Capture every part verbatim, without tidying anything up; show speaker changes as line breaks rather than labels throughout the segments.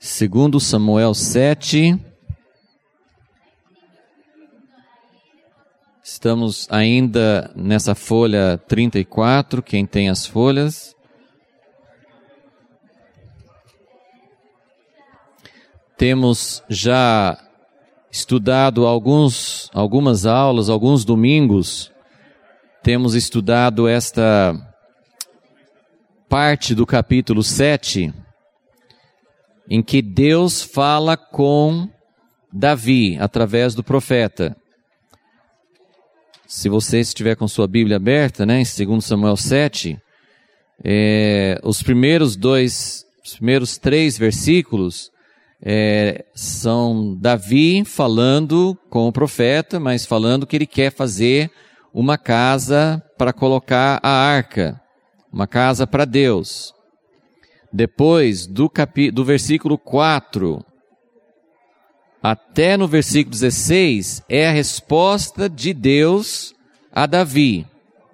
Segundo Samuel sete, estamos ainda nessa folha trinta e quatro, quem tem as folhas. Temos já estudado alguns, algumas aulas, alguns domingos, temos estudado esta parte do capítulo sete, em que Deus fala com Davi, através do profeta. Se você estiver com sua Bíblia aberta, né, em segundo Samuel sete, é, os primeiros dois, os primeiros três versículos é, são Davi falando com o profeta, mas falando que ele quer fazer uma casa para colocar a arca, uma casa para Deus. Depois, do, capi, do versículo quatro até no versículo dezesseis, é a resposta de Deus a Davi.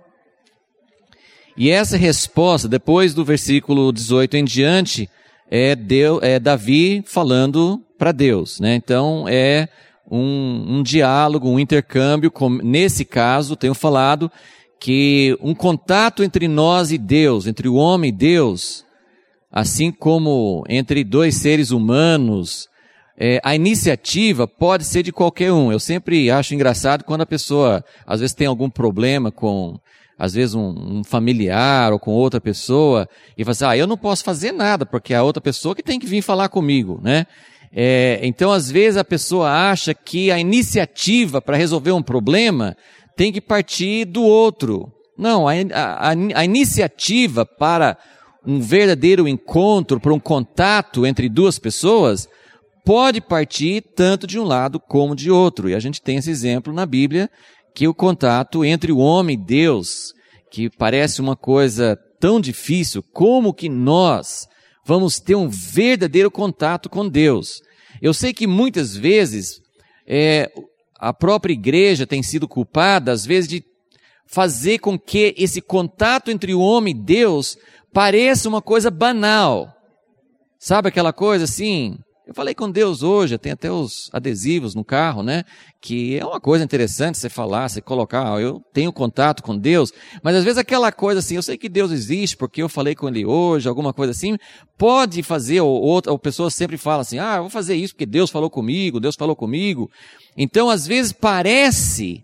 E essa resposta, depois do versículo dezoito em diante, é, Deus, é Davi falando para Deus, né? Então, é um, um diálogo, um intercâmbio. Com, nesse caso, tenho falado que um contato entre nós e Deus, entre o homem e Deus, assim como entre dois seres humanos, é, a iniciativa pode ser de qualquer um. Eu sempre acho engraçado quando a pessoa, às vezes, tem algum problema com, às vezes, um, um familiar ou com outra pessoa, e fala assim, ah, eu não posso fazer nada, porque é a outra pessoa que tem que vir falar comigo, né? É, então, às vezes, a pessoa acha que a iniciativa para resolver um problema tem que partir do outro. Não, a, a, a iniciativa para um verdadeiro encontro, para um contato entre duas pessoas, pode partir tanto de um lado como de outro. E a gente tem esse exemplo na Bíblia, que o contato entre o homem e Deus, que parece uma coisa tão difícil, como que nós vamos ter um verdadeiro contato com Deus? Eu sei que muitas vezes é, a própria igreja tem sido culpada, às vezes, de fazer com que esse contato entre o homem e Deus pareça uma coisa banal. Sabe aquela coisa assim? Eu falei com Deus hoje, tem até os adesivos no carro, né? Que é uma coisa interessante você falar, você colocar, ah, eu tenho contato com Deus, mas às vezes aquela coisa assim, eu sei que Deus existe porque eu falei com Ele hoje, alguma coisa assim, pode fazer, ou outra, ou pessoa sempre fala assim, ah, eu vou fazer isso porque Deus falou comigo, Deus falou comigo. Então, às vezes parece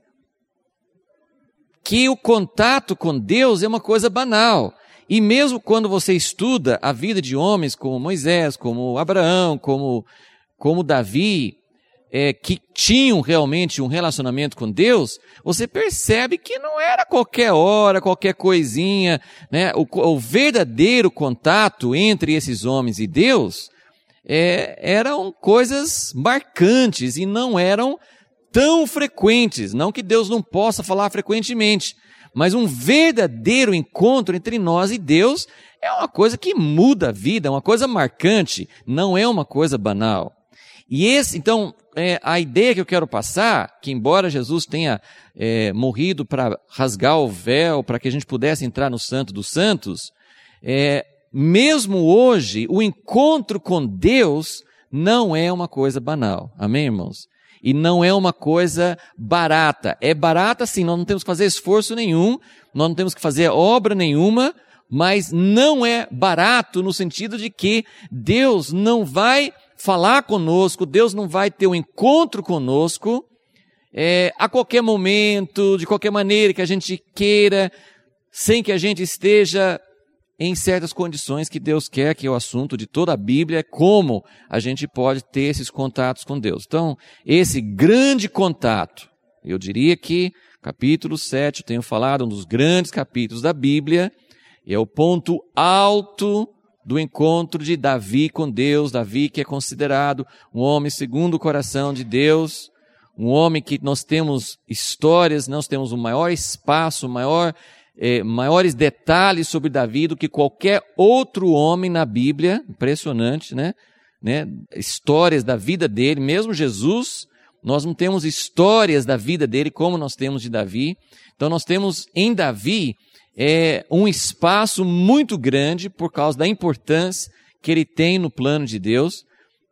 que o contato com Deus é uma coisa banal. E mesmo quando você estuda a vida de homens como Moisés, como Abraão, como, como Davi, é, que tinham realmente um relacionamento com Deus, você percebe que não era qualquer hora, qualquer coisinha, né? O, o verdadeiro contato entre esses homens e Deus é, eram coisas marcantes e não eram tão frequentes. Não que Deus não possa falar frequentemente, mas um verdadeiro encontro entre nós e Deus é uma coisa que muda a vida, é uma coisa marcante, não é uma coisa banal. E esse, então, é, a ideia que eu quero passar, que embora Jesus tenha é, morrido para rasgar o véu, para que a gente pudesse entrar no Santo dos Santos, é, mesmo hoje, o encontro com Deus não é uma coisa banal. Amém, irmãos? E não é uma coisa barata. É barata sim, nós não temos que fazer esforço nenhum, nós não temos que fazer obra nenhuma, mas não é barato no sentido de que Deus não vai falar conosco, Deus não vai ter um encontro conosco é, a qualquer momento, de qualquer maneira que a gente queira, sem que a gente esteja em certas condições que Deus quer, que é o assunto de toda a Bíblia, é como a gente pode ter esses contatos com Deus. Então, esse grande contato, eu diria que capítulo sete, eu tenho falado, um dos grandes capítulos da Bíblia, é o ponto alto do encontro de Davi com Deus. Davi que é considerado um homem segundo o coração de Deus, um homem que nós temos histórias, nós temos o maior espaço, o maior... É, maiores detalhes sobre Davi do que qualquer outro homem na Bíblia. Impressionante, né? né? Histórias da vida dele, mesmo Jesus, nós não temos histórias da vida dele como nós temos de Davi. Então nós temos em Davi é, um espaço muito grande por causa da importância que ele tem no plano de Deus.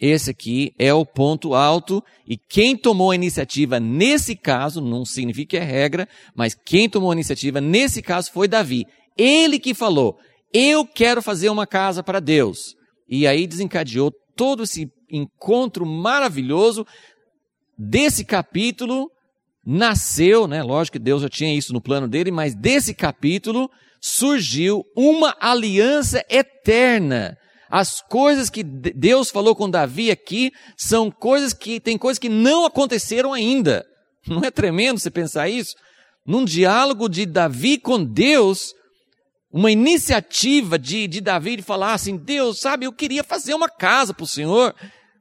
esse aqui é o ponto alto, e quem tomou a iniciativa nesse caso, não significa que é regra, mas quem tomou a iniciativa nesse caso foi Davi. Ele que falou, eu quero fazer uma casa para Deus. E aí desencadeou todo esse encontro maravilhoso. Desse capítulo nasceu, né? Lógico que Deus já tinha isso no plano dele, mas desse capítulo surgiu uma aliança eterna. As coisas que Deus falou com Davi aqui são coisas que, tem coisas que não aconteceram ainda. Não é tremendo você pensar isso? Num diálogo de Davi com Deus, uma iniciativa de, de Davi de falar assim, Deus, sabe, eu queria fazer uma casa para o Senhor.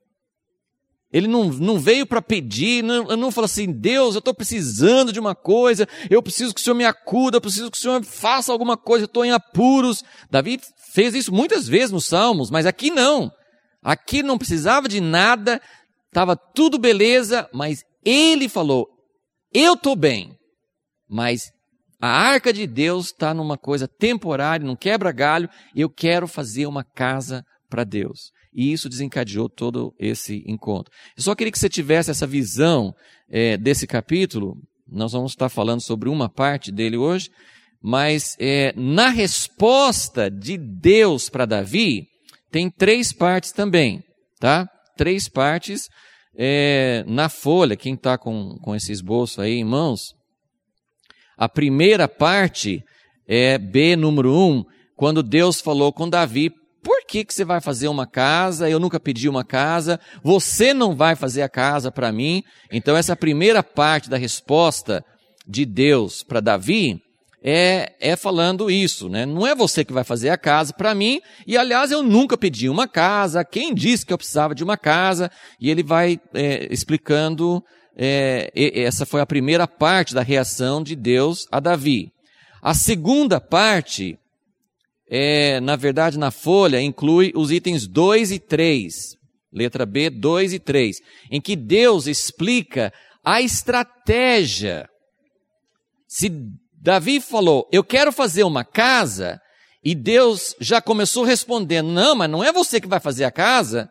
Ele não, não veio para pedir, não, não falou assim, Deus, eu estou precisando de uma coisa, eu preciso que o Senhor me acuda, eu preciso que o Senhor faça alguma coisa, eu estou em apuros. Davi fez isso muitas vezes nos Salmos, mas aqui não. Aqui não precisava de nada, estava tudo beleza, mas ele falou, eu estou bem, mas a arca de Deus está numa coisa temporária, num quebra-galho, eu quero fazer uma casa para Deus. E isso desencadeou todo esse encontro. Eu só queria que você tivesse essa visão é, desse capítulo. Nós vamos estar falando sobre uma parte dele hoje, mas é, na resposta de Deus para Davi, tem três partes também, tá? Três partes é, na folha. Quem está com, com esse esboço aí em mãos? A primeira parte é B número um, quando Deus falou com Davi, por que que você vai fazer uma casa? Eu nunca pedi uma casa. Você não vai fazer a casa para mim. Então essa primeira parte da resposta de Deus para Davi é, é falando isso, né? Não é você que vai fazer a casa para mim. E aliás, eu nunca pedi uma casa. Quem disse que eu precisava de uma casa? E ele vai é, explicando, é, essa foi a primeira parte da reação de Deus a Davi. A segunda parte, É, na verdade, na folha, inclui os itens dois e três, letra B, dois e três, em que Deus explica a estratégia. Se Davi falou, eu quero fazer uma casa, e Deus já começou respondendo, não, mas não é você que vai fazer a casa,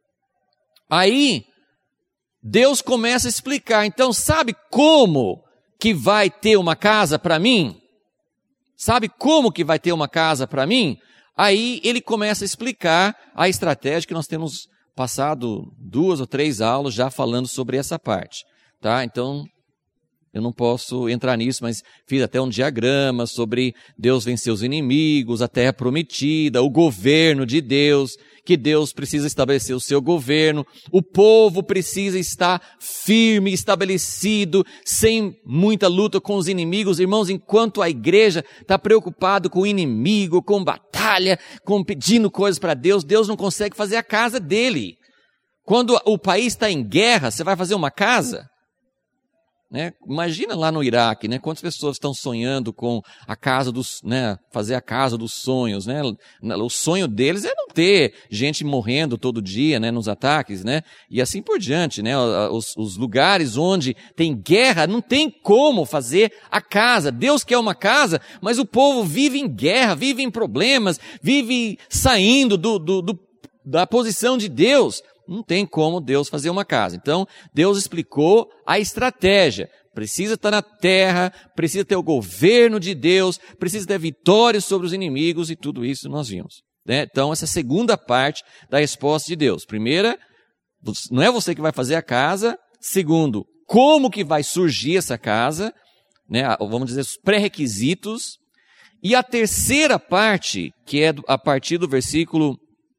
aí Deus começa a explicar, então sabe como que vai ter uma casa para mim? Sabe como que vai ter uma casa para mim? Aí ele começa a explicar a estratégia que nós temos passado duas ou três aulas já falando sobre essa parte, tá? Então, eu não posso entrar nisso, mas fiz até um diagrama sobre Deus vencer os inimigos, a terra prometida, o governo de Deus, que Deus precisa estabelecer o seu governo, o povo precisa estar firme, estabelecido, sem muita luta com os inimigos. Irmãos, enquanto a igreja está preocupado com o inimigo, com batalha, com pedindo coisas para Deus, Deus não consegue fazer a casa dele. Quando o país está em guerra, você vai fazer uma casa? Né? Imagina lá no Iraque, né? Quantas pessoas estão sonhando com a casa dos, né? Fazer a casa dos sonhos, né? O sonho deles é não ter gente morrendo todo dia, né? Nos ataques, né? E assim por diante, né? Os, os lugares onde tem guerra, não tem como fazer a casa. Deus quer uma casa, mas o povo vive em guerra, vive em problemas, vive saindo do, do, do, da posição de Deus. Não tem como Deus fazer uma casa. Então, Deus explicou a estratégia. Precisa estar na terra, precisa ter o governo de Deus, precisa ter vitória sobre os inimigos e tudo isso nós vimos, né? Então, essa segunda parte da resposta de Deus. Primeira, não é você que vai fazer a casa. Segundo, como que vai surgir essa casa, né? Vamos dizer, os pré-requisitos. E a terceira parte, que é a partir do versículo...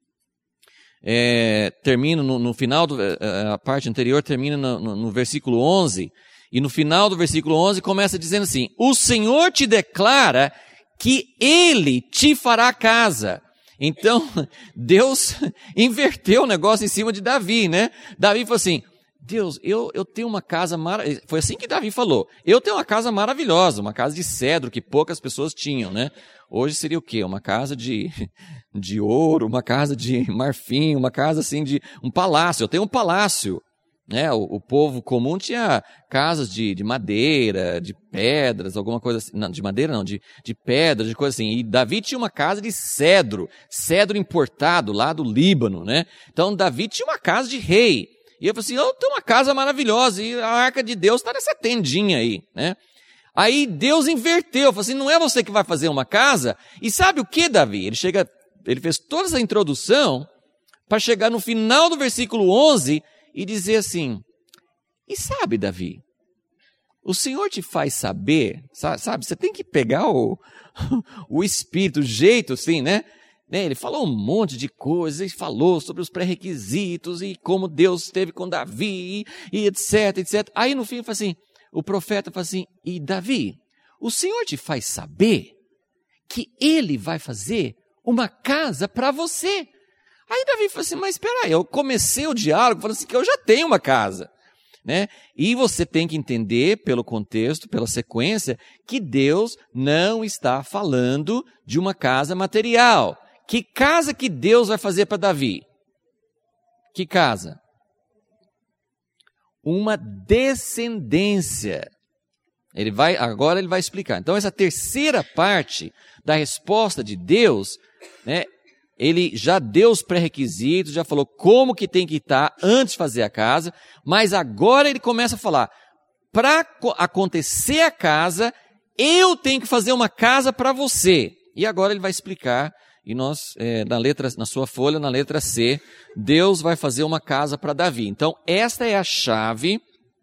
É, termina no, no final, do, a parte anterior termina no, no, no versículo onze, e no final do versículo onze começa dizendo assim, o Senhor te declara que Ele te fará casa. Então, Deus inverteu o negócio em cima de Davi, né? Davi falou assim, Deus, eu, eu tenho uma casa maravilhosa, foi assim que Davi falou, eu tenho uma casa maravilhosa, uma casa de cedro que poucas pessoas tinham, né? Hoje seria o quê? Uma casa de, de ouro, uma casa de marfim, uma casa assim de um palácio. Eu tenho um palácio, né? O, o povo comum tinha casas de, de madeira, de pedras, alguma coisa assim. Não, de madeira não, de, de pedra, de coisa assim. E Davi tinha uma casa de cedro, cedro importado lá do Líbano, né? Então Davi tinha uma casa de rei. E eu falei assim, eu tenho uma casa maravilhosa e a arca de Deus está nessa tendinha aí, né? Aí Deus inverteu, falou assim, não é você que vai fazer uma casa? E sabe o que, Davi? Ele chega, ele fez toda essa introdução para chegar no final do versículo onze e dizer assim, e sabe, Davi, o Senhor te faz saber, sabe, você tem que pegar o, o espírito, o jeito assim, né? Ele falou um monte de coisas, ele falou sobre os pré-requisitos e como Deus esteve com Davi e etc, etcétera. Aí no fim ele fala assim, o profeta fala assim, e Davi, o Senhor te faz saber que Ele vai fazer uma casa para você. Aí Davi fala assim, mas espera aí, eu comecei o diálogo falando assim que eu já tenho uma casa, né? E você tem que entender pelo contexto, pela sequência, que Deus não está falando de uma casa material. Que casa que Deus vai fazer para Davi? Que casa? Uma descendência. Ele vai, agora ele vai explicar. Então essa terceira parte da resposta de Deus, né, ele já deu os pré-requisitos, já falou como que tem que estar antes de fazer a casa, mas agora ele começa a falar, para acontecer a casa, eu tenho que fazer uma casa para você. E agora ele vai explicar, e nós, é, na, letra, na sua folha, na letra C, Deus vai fazer uma casa para Davi. Então, esta é a chave.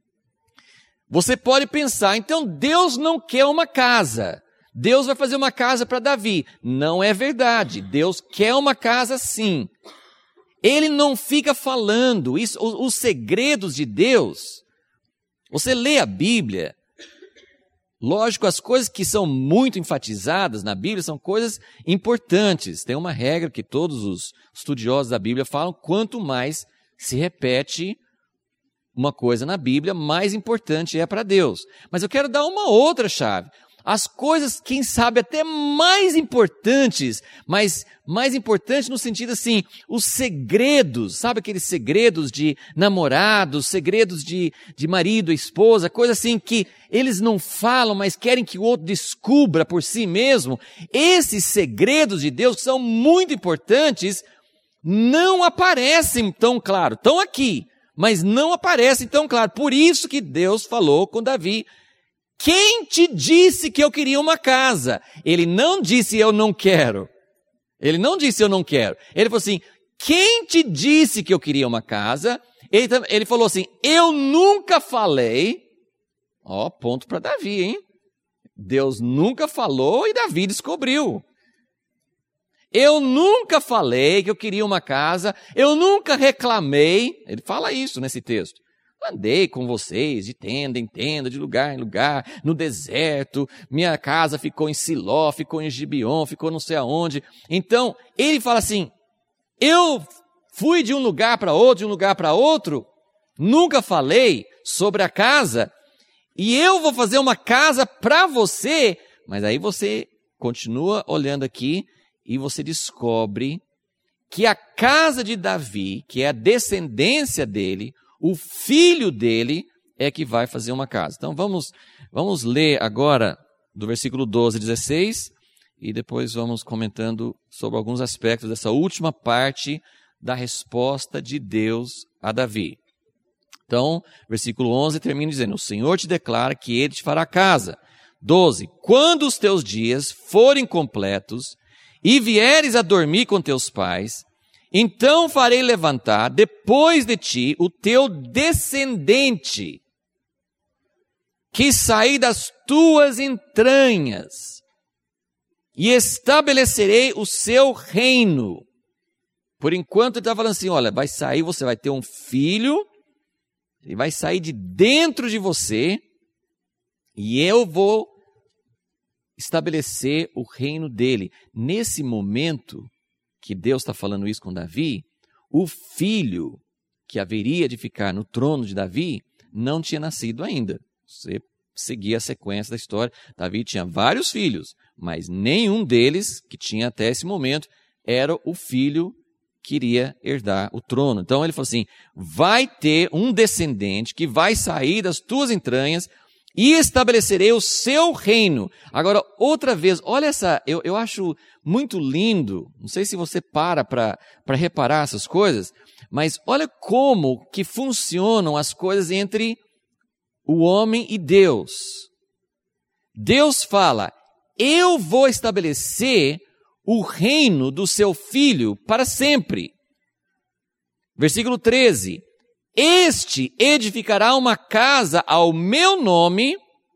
Você pode pensar, então Deus não quer uma casa. Deus vai fazer uma casa para Davi. Não é verdade. Deus quer uma casa sim. Ele não fica falando isso, os, os segredos de Deus. Você lê a Bíblia, lógico, as coisas que são muito enfatizadas na Bíblia são coisas importantes. Tem uma regra que todos os estudiosos da Bíblia falam, quanto mais se repete uma coisa na Bíblia, mais importante é para Deus. Mas eu quero dar uma outra chave. As coisas, quem sabe, até mais importantes, mas mais importantes no sentido assim, os segredos, sabe aqueles segredos de namorados, segredos de, de marido, esposa, coisa assim que eles não falam, mas querem que o outro descubra por si mesmo. Esses segredos de Deus que são muito importantes, não aparecem tão claro, estão aqui, mas não aparecem tão claro. Por isso que Deus falou com Davi, quem te disse que eu queria uma casa? Ele não disse eu não quero. Ele não disse eu não quero. Ele falou assim, quem te disse que eu queria uma casa? Ele, ele falou assim, eu nunca falei. Ó, ponto para Davi, hein? Deus nunca falou e Davi descobriu. Eu nunca falei que eu queria uma casa. Eu nunca reclamei. Ele fala isso nesse texto. Andei com vocês de tenda em tenda, de lugar em lugar, no deserto, minha casa ficou em Siló, ficou em Gibeon, ficou não sei aonde. Então, ele fala assim, eu fui de um lugar para outro, de um lugar para outro, nunca falei sobre a casa, e eu vou fazer uma casa para você, mas aí você continua olhando aqui e você descobre que a casa de Davi, que é a descendência dele, o filho dele é que vai fazer uma casa. Então vamos, vamos ler agora do versículo doze a dezesseis e depois vamos comentando sobre alguns aspectos dessa última parte da resposta de Deus a Davi. Então, versículo onze termina dizendo, o Senhor te declara que Ele te fará casa. doze, quando os teus dias forem completos e vieres a dormir com teus pais, então farei levantar depois de ti o teu descendente, que sair das tuas entranhas, e estabelecerei o seu reino. Por enquanto ele está falando assim, olha, vai sair, você vai ter um filho, ele vai sair de dentro de você, e eu vou estabelecer o reino dele. Nesse momento que Deus está falando isso com Davi, o filho que haveria de ficar no trono de Davi não tinha nascido ainda. Você seguia a sequência da história. Davi tinha vários filhos, mas nenhum deles, que tinha até esse momento, era o filho queria herdar o trono. Então ele falou assim, vai ter um descendente que vai sair das tuas entranhas e estabelecerei o seu reino. Agora, outra vez, olha essa, eu, eu acho muito lindo, não sei se você para para reparar essas coisas, mas olha como que funcionam as coisas entre o homem e Deus. Deus fala, eu vou estabelecer o reino do seu filho para sempre. Versículo treze. Este edificará uma casa ao meu nome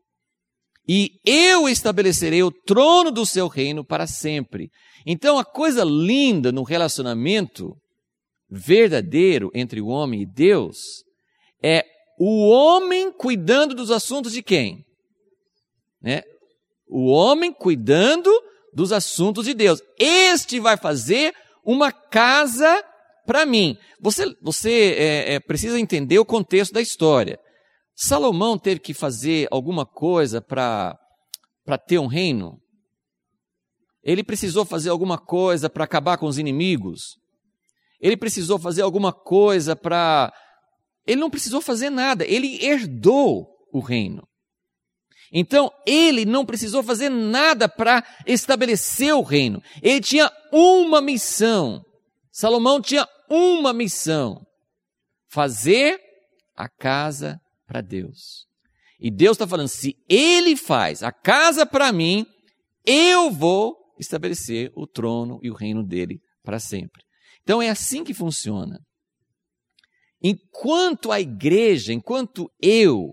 e eu estabelecerei o trono do seu reino para sempre. Então, a coisa linda no relacionamento verdadeiro entre o homem e Deus é o homem cuidando dos assuntos de quem? Né? O homem cuidando dos assuntos de Deus. Este vai fazer uma casa para mim. Você, você é, é, precisa entender o contexto da história. Salomão teve que fazer alguma coisa para para ter um reino? Ele precisou fazer alguma coisa para acabar com os inimigos? Ele precisou fazer alguma coisa para... Ele não precisou fazer nada, ele herdou o reino. Então, ele não precisou fazer nada para estabelecer o reino. Ele tinha uma missão. Salomão tinha uma missão. Fazer a casa para Deus. E Deus está falando, se ele faz a casa para mim, eu vou estabelecer o trono e o reino dele para sempre. Então, é assim que funciona. Enquanto a igreja, enquanto eu,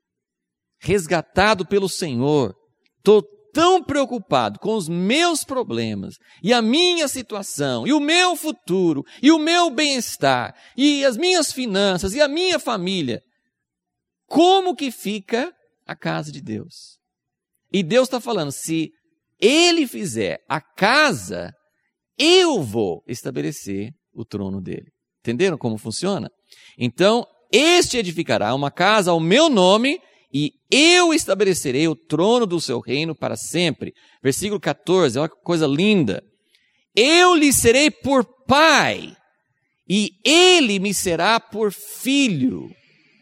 resgatado pelo Senhor, estou tão preocupado com os meus problemas, e a minha situação, e o meu futuro, e o meu bem-estar, e as minhas finanças, e a minha família, como que fica a casa de Deus? E Deus está falando, se Ele fizer a casa, eu vou estabelecer o trono dele. Entenderam como funciona? Então, este edificará uma casa ao meu nome, e eu estabelecerei o trono do seu reino para sempre. Versículo quatorze, olha que coisa linda. Eu lhe serei por pai, e ele me será por filho.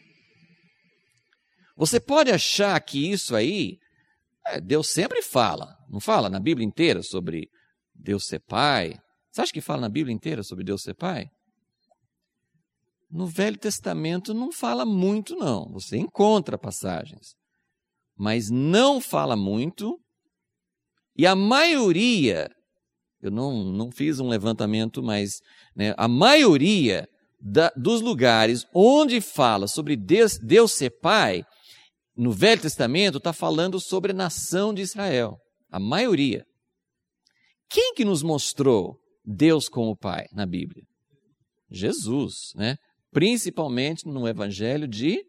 Você pode achar que isso aí, Deus sempre fala, não fala na Bíblia inteira sobre Deus ser pai? Você acha que fala na Bíblia inteira sobre Deus ser pai? No Velho Testamento não fala muito, não. Você encontra passagens, mas não fala muito. E a maioria, eu não, não fiz um levantamento, mas né, a maioria da, dos lugares onde fala sobre Deus, Deus ser pai, no Velho Testamento está falando sobre a nação de Israel. A maioria. Quem que nos mostrou Deus como pai na Bíblia? Jesus, né? Principalmente no Evangelho de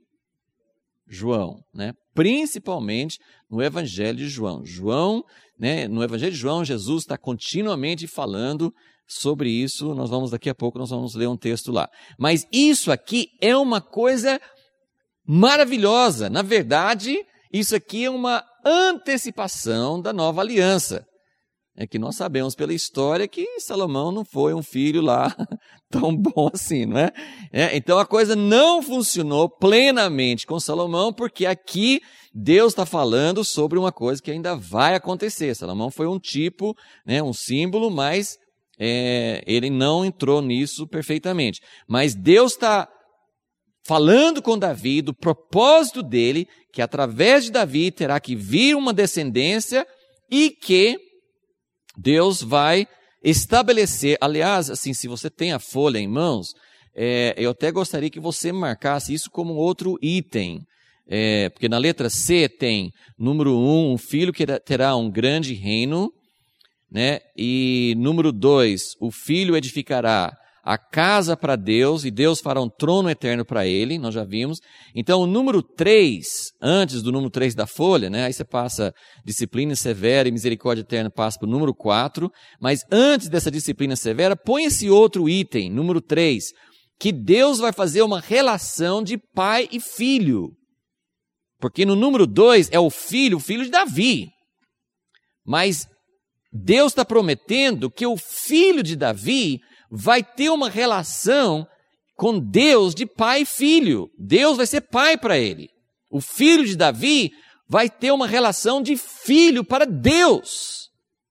João, né? Principalmente no Evangelho de João. João, né? No Evangelho de João, Jesus está continuamente falando sobre isso. Nós vamos, daqui a pouco, nós vamos ler um texto lá. Mas isso aqui é uma coisa maravilhosa. Na verdade, isso aqui é uma antecipação da nova aliança. É que nós sabemos pela história que Salomão não foi um filho lá tão bom assim, não é? É, então a coisa não funcionou plenamente com Salomão, porque aqui Deus está falando sobre uma coisa que ainda vai acontecer. Salomão foi um tipo, né, um símbolo, mas é, ele não entrou nisso perfeitamente. Mas Deus está falando com Davi do propósito dele, que através de Davi terá que vir uma descendência e que Deus vai estabelecer, aliás, assim, se você tem a folha em mãos, é, eu até gostaria que você marcasse isso como outro item, é, porque na letra C tem, número um, um filho que terá um grande reino, né? E número dois, o filho edificará a casa para Deus, e Deus fará um trono eterno para ele, nós já vimos. Então, o número três, antes do número três da folha, né? Aí você passa disciplina severa e misericórdia eterna, passa para o número quatro, mas antes dessa disciplina severa, põe esse outro item, número três, que Deus vai fazer uma relação de pai e filho. Porque no número dois é o filho, o filho de Davi. Mas Deus está prometendo que o filho de Davi vai ter uma relação com Deus de pai e filho. Deus vai ser pai para ele. O filho de Davi vai ter uma relação de filho para Deus.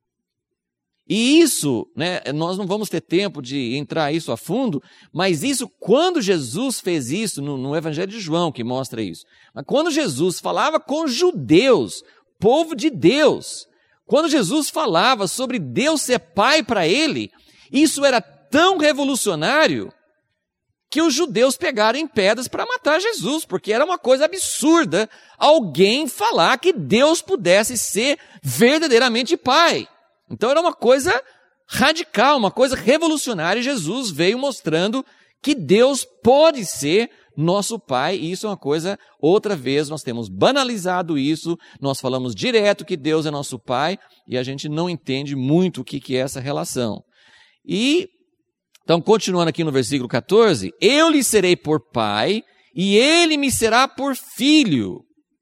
E isso, né, nós não vamos ter tempo de entrar isso a fundo, mas isso, quando Jesus fez isso, no, no Evangelho de João, que mostra isso, mas quando Jesus falava com judeus, povo de Deus, quando Jesus falava sobre Deus ser pai para ele, isso era tão revolucionário que os judeus pegaram em pedras para matar Jesus, porque era uma coisa absurda alguém falar que Deus pudesse ser verdadeiramente pai. Então era uma coisa radical, uma coisa revolucionária. Jesus veio mostrando que Deus pode ser nosso Pai, e isso é uma coisa, outra vez, nós temos banalizado isso, nós falamos direto que Deus é nosso Pai, e a gente não entende muito o que, que é essa relação. E, então, continuando aqui no versículo catorze, eu lhe serei por pai, e ele me será por filho.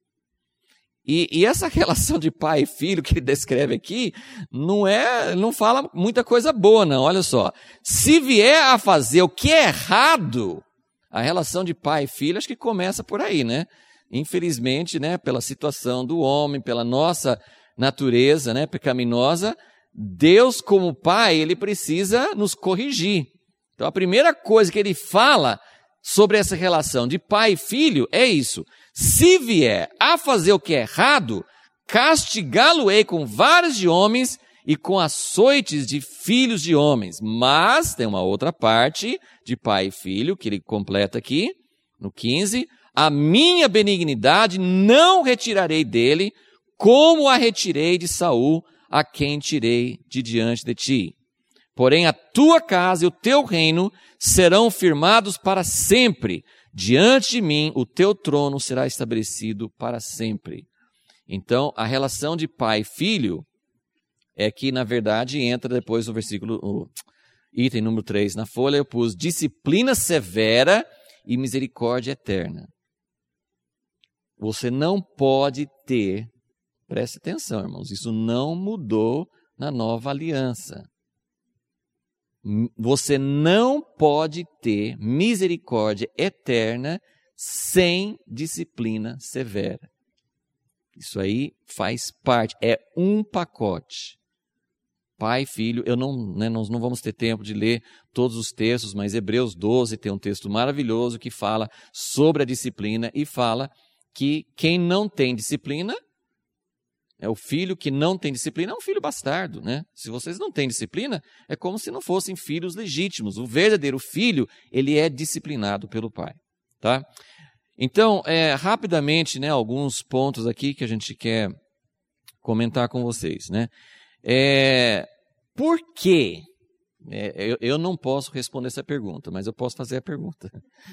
E, e essa relação de pai e filho que ele descreve aqui, não é, não fala muita coisa boa, não. Olha só, se vier a fazer o que é errado, a relação de pai e filho, acho que começa por aí, né? Infelizmente, né, pela situação do homem, pela nossa natureza, né, pecaminosa, Deus como pai, ele precisa nos corrigir. Então a primeira coisa que ele fala sobre essa relação de pai e filho é isso. Se vier a fazer o que é errado, castigá-lo-ei com varas de homens e com açoites de filhos de homens. Mas tem uma outra parte de pai e filho que ele completa aqui, no quinze. A minha benignidade não retirarei dele, como a retirei de Saul, a quem tirei de diante de ti. Porém a tua casa e o teu reino serão firmados para sempre. Diante de mim, o teu trono será estabelecido para sempre. Então, a relação de pai e filho é que, na verdade, entra depois no versículo, o item número três na folha, eu pus disciplina severa e misericórdia eterna. Você não pode ter, preste atenção, irmãos, isso não mudou na nova aliança. Você não pode ter misericórdia eterna sem disciplina severa. Isso aí faz parte, é um pacote. Pai e filho, eu não, né, nós não vamos ter tempo de ler todos os textos, mas Hebreus doze tem um texto maravilhoso que fala sobre a disciplina e fala que quem não tem disciplina, é o filho que não tem disciplina, é um filho bastardo, né? Se vocês não têm disciplina, é como se não fossem filhos legítimos. O verdadeiro filho, ele é disciplinado pelo pai, tá? Então, é, rapidamente, né, alguns pontos aqui que a gente quer comentar com vocês, né? É, por quê? É, eu, eu não posso responder essa pergunta, mas eu posso fazer a pergunta.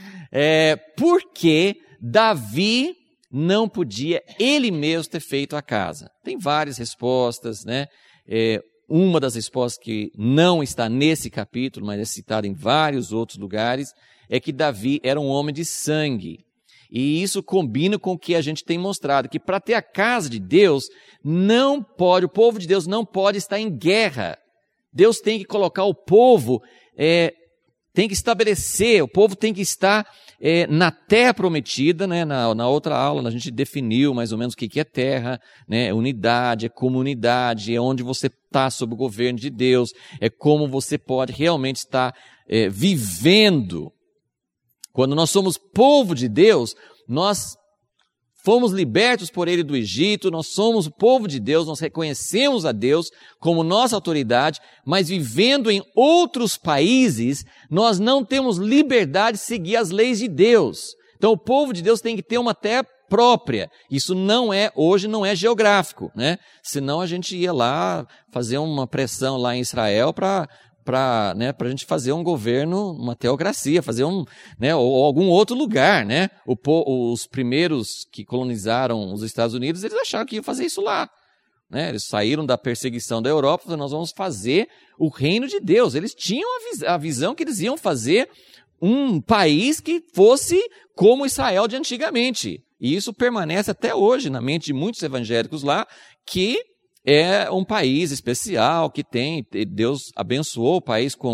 É, por que Davi não podia ele mesmo ter feito a casa? Tem várias respostas, né? É, uma das respostas que não está nesse capítulo, mas é citada em vários outros lugares, é que Davi era um homem de sangue. E isso combina com o que a gente tem mostrado, que para ter a casa de Deus, não pode, o povo de Deus não pode estar em guerra. Deus tem que colocar o povo, é, tem que estabelecer, o povo tem que estar é, na terra prometida, né? na, na outra aula a gente definiu mais ou menos o que, que é terra, né? Unidade, é comunidade, é onde você está sob o governo de Deus, é como você pode realmente estar é, vivendo. Quando nós somos povo de Deus, nós fomos libertos por Ele do Egito, nós somos o povo de Deus, nós reconhecemos a Deus como nossa autoridade, mas vivendo em outros países, nós não temos liberdade de seguir as leis de Deus. Então o povo de Deus tem que ter uma terra própria. Isso não é, hoje não é geográfico, né? Senão a gente ia lá fazer uma pressão lá em Israel para para né, a gente fazer um governo, uma teocracia, fazer um, né, ou, ou algum outro lugar, né? O, os primeiros que colonizaram os Estados Unidos, eles acharam que iam fazer isso lá, né? Eles saíram da perseguição da Europa, falaram, nós vamos fazer o reino de Deus. Eles tinham a, vis a visão que eles iam fazer um país que fosse como Israel de antigamente. E isso permanece até hoje na mente de muitos evangélicos lá, que é um país especial, que tem, Deus abençoou o país com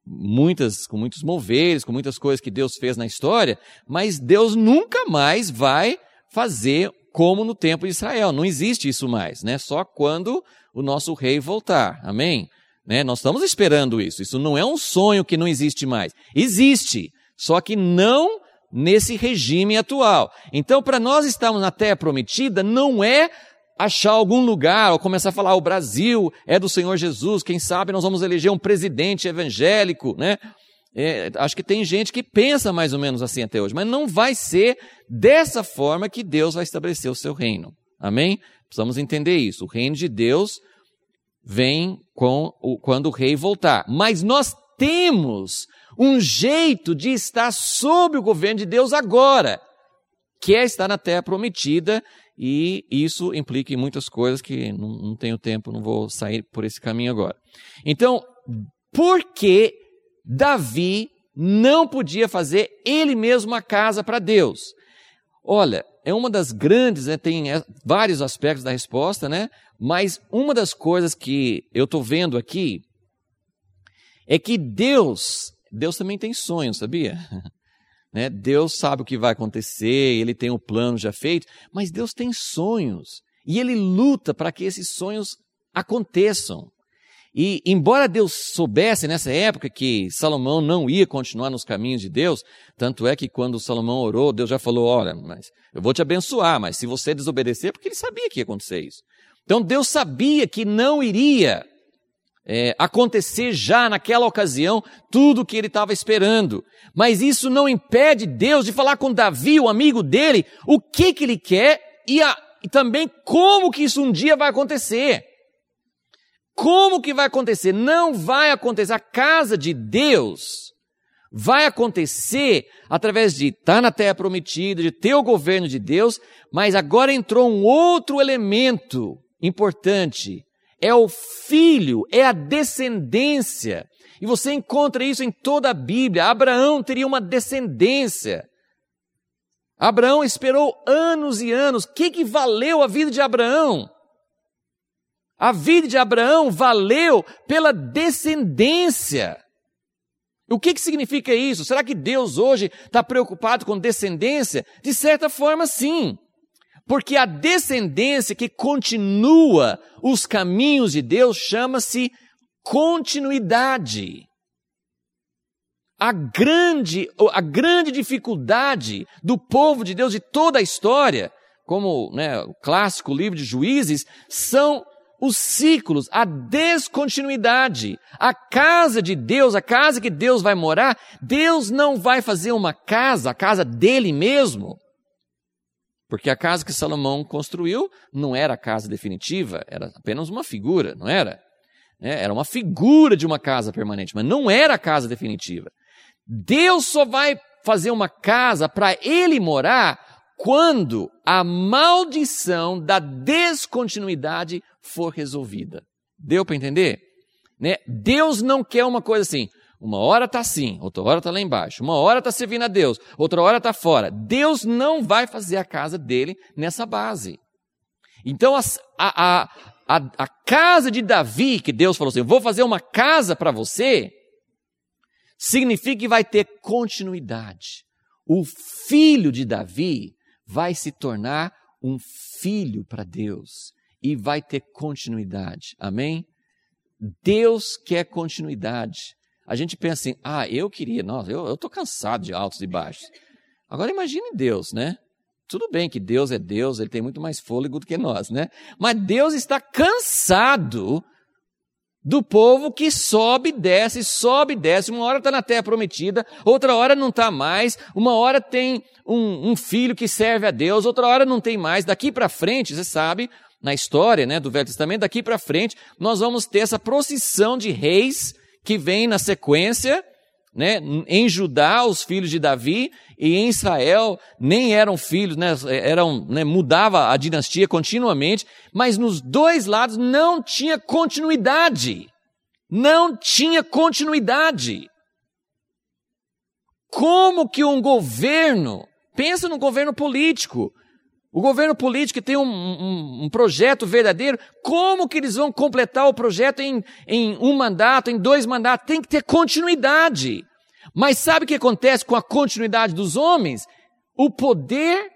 muitas, com muitos moveres, com muitas coisas que Deus fez na história, mas Deus nunca mais vai fazer como no tempo de Israel. Não existe isso mais, né? Só quando o nosso rei voltar. Amém? Né? Nós estamos esperando isso. Isso não é um sonho que não existe mais. Existe, só que não nesse regime atual. Então, para nós estarmos na terra prometida, não é achar algum lugar ou começar a falar, ah, o Brasil é do Senhor Jesus, quem sabe nós vamos eleger um presidente evangélico, né? É, acho que tem gente que pensa mais ou menos assim até hoje, mas não vai ser dessa forma que Deus vai estabelecer o seu reino. Amém? Precisamos entender isso. O reino de Deus vem com o, quando o rei voltar. Mas nós temos um jeito de estar sob o governo de Deus agora, que é estar na terra prometida, e isso implica em muitas coisas que não, não tenho tempo, não vou sair por esse caminho agora. Então, por que Davi não podia fazer ele mesmo a casa para Deus? Olha, é uma das grandes, né, tem vários aspectos da resposta, né? Mas uma das coisas que eu estou vendo aqui é que Deus, Deus também tem sonhos, sabia? Né? Deus sabe o que vai acontecer, Ele tem o plano já feito, mas Deus tem sonhos e Ele luta para que esses sonhos aconteçam. E embora Deus soubesse nessa época que Salomão não ia continuar nos caminhos de Deus, tanto é que quando Salomão orou, Deus já falou, olha, mas eu vou te abençoar, mas se você desobedecer, porque Ele sabia que ia acontecer isso. Então Deus sabia que não iria É, acontecer já naquela ocasião tudo o que ele estava esperando. Mas isso não impede Deus de falar com Davi, o amigo dele, o que, que ele quer e, a, e também como que isso um dia vai acontecer. Como que vai acontecer? Não vai acontecer. A casa de Deus vai acontecer através de estar na terra prometida, de ter o governo de Deus, mas agora entrou um outro elemento importante. É o filho, é a descendência. E você encontra isso em toda a Bíblia. Abraão teria uma descendência. Abraão esperou anos e anos. O que, que valeu a vida de Abraão? A vida de Abraão valeu pela descendência. O que, que significa isso? Será que Deus hoje está preocupado com descendência? De certa forma, sim. Porque a descendência que continua os caminhos de Deus chama-se continuidade. A grande, a grande dificuldade do povo de Deus de toda a história, como, né, o clássico livro de Juízes, são os ciclos, a descontinuidade. A casa de Deus, a casa que Deus vai morar, Deus não vai fazer uma casa, a casa dele mesmo. Porque a casa que Salomão construiu não era a casa definitiva, era apenas uma figura, não era? Era uma figura de uma casa permanente, mas não era a casa definitiva. Deus só vai fazer uma casa para ele morar quando a maldição da descontinuidade for resolvida. Deu para entender? Né? Deus não quer uma coisa assim, uma hora está assim, outra hora está lá embaixo, uma hora está servindo a Deus, outra hora está fora. Deus não vai fazer a casa dele nessa base. Então a, a, a, a casa de Davi, que Deus falou assim, vou fazer uma casa para você, significa que vai ter continuidade. O filho de Davi vai se tornar um filho para Deus e vai ter continuidade. Amém? Deus quer continuidade. A gente pensa assim, ah, eu queria, nossa, eu estou cansado de altos e baixos. Agora imagine Deus, né? Tudo bem que Deus é Deus, Ele tem muito mais fôlego do que nós, né? Mas Deus está cansado do povo que sobe, desce, sobe, desce. Uma hora está na terra prometida, outra hora não está mais, uma hora tem um, um filho que serve a Deus, outra hora não tem mais. Daqui para frente, você sabe, na história, né, do Velho Testamento, daqui para frente, nós vamos ter essa procissão de reis que vem na sequência, né, em Judá, os filhos de Davi, e em Israel nem eram filhos, né, eram, né, mudava a dinastia continuamente, mas nos dois lados não tinha continuidade. Não tinha continuidade. Como que um governo, pensa no governo político, O governo político tem um, um, um projeto verdadeiro, como que eles vão completar o projeto em, em um mandato, em dois mandatos? Tem que ter continuidade. Mas sabe o que acontece com a continuidade dos homens? O poder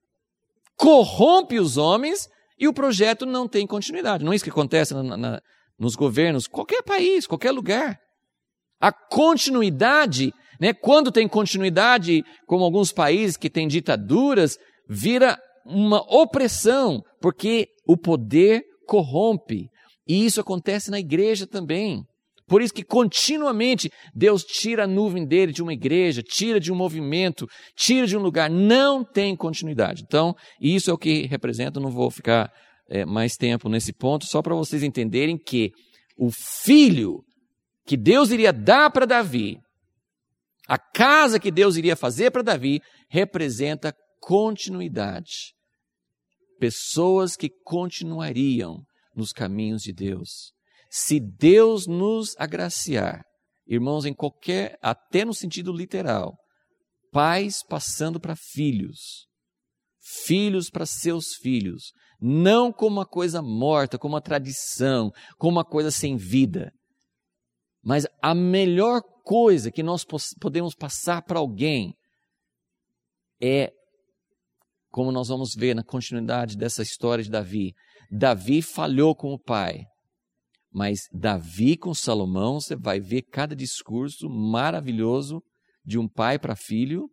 corrompe os homens e o projeto não tem continuidade. Não é isso que acontece na, na, nos governos, qualquer país, qualquer lugar. A continuidade, né, quando tem continuidade, como alguns países que têm ditaduras, vira uma opressão, porque o poder corrompe. E isso acontece na igreja também. Por isso que continuamente Deus tira a nuvem dele de uma igreja, tira de um movimento, tira de um lugar. Não tem continuidade. Então, isso é o que representa. Eu não vou ficar é, mais tempo nesse ponto, só para vocês entenderem que o filho que Deus iria dar para Davi, a casa que Deus iria fazer para Davi, representa continuidade. Pessoas que continuariam nos caminhos de Deus. Se Deus nos agraciar, irmãos, em qualquer, até no sentido literal, pais passando para filhos, filhos para seus filhos, não como uma coisa morta, como uma tradição, como uma coisa sem vida, mas a melhor coisa que nós podemos passar para alguém é, como nós vamos ver na continuidade dessa história de Davi, Davi falhou como pai, mas Davi com Salomão, você vai ver cada discurso maravilhoso de um pai para filho,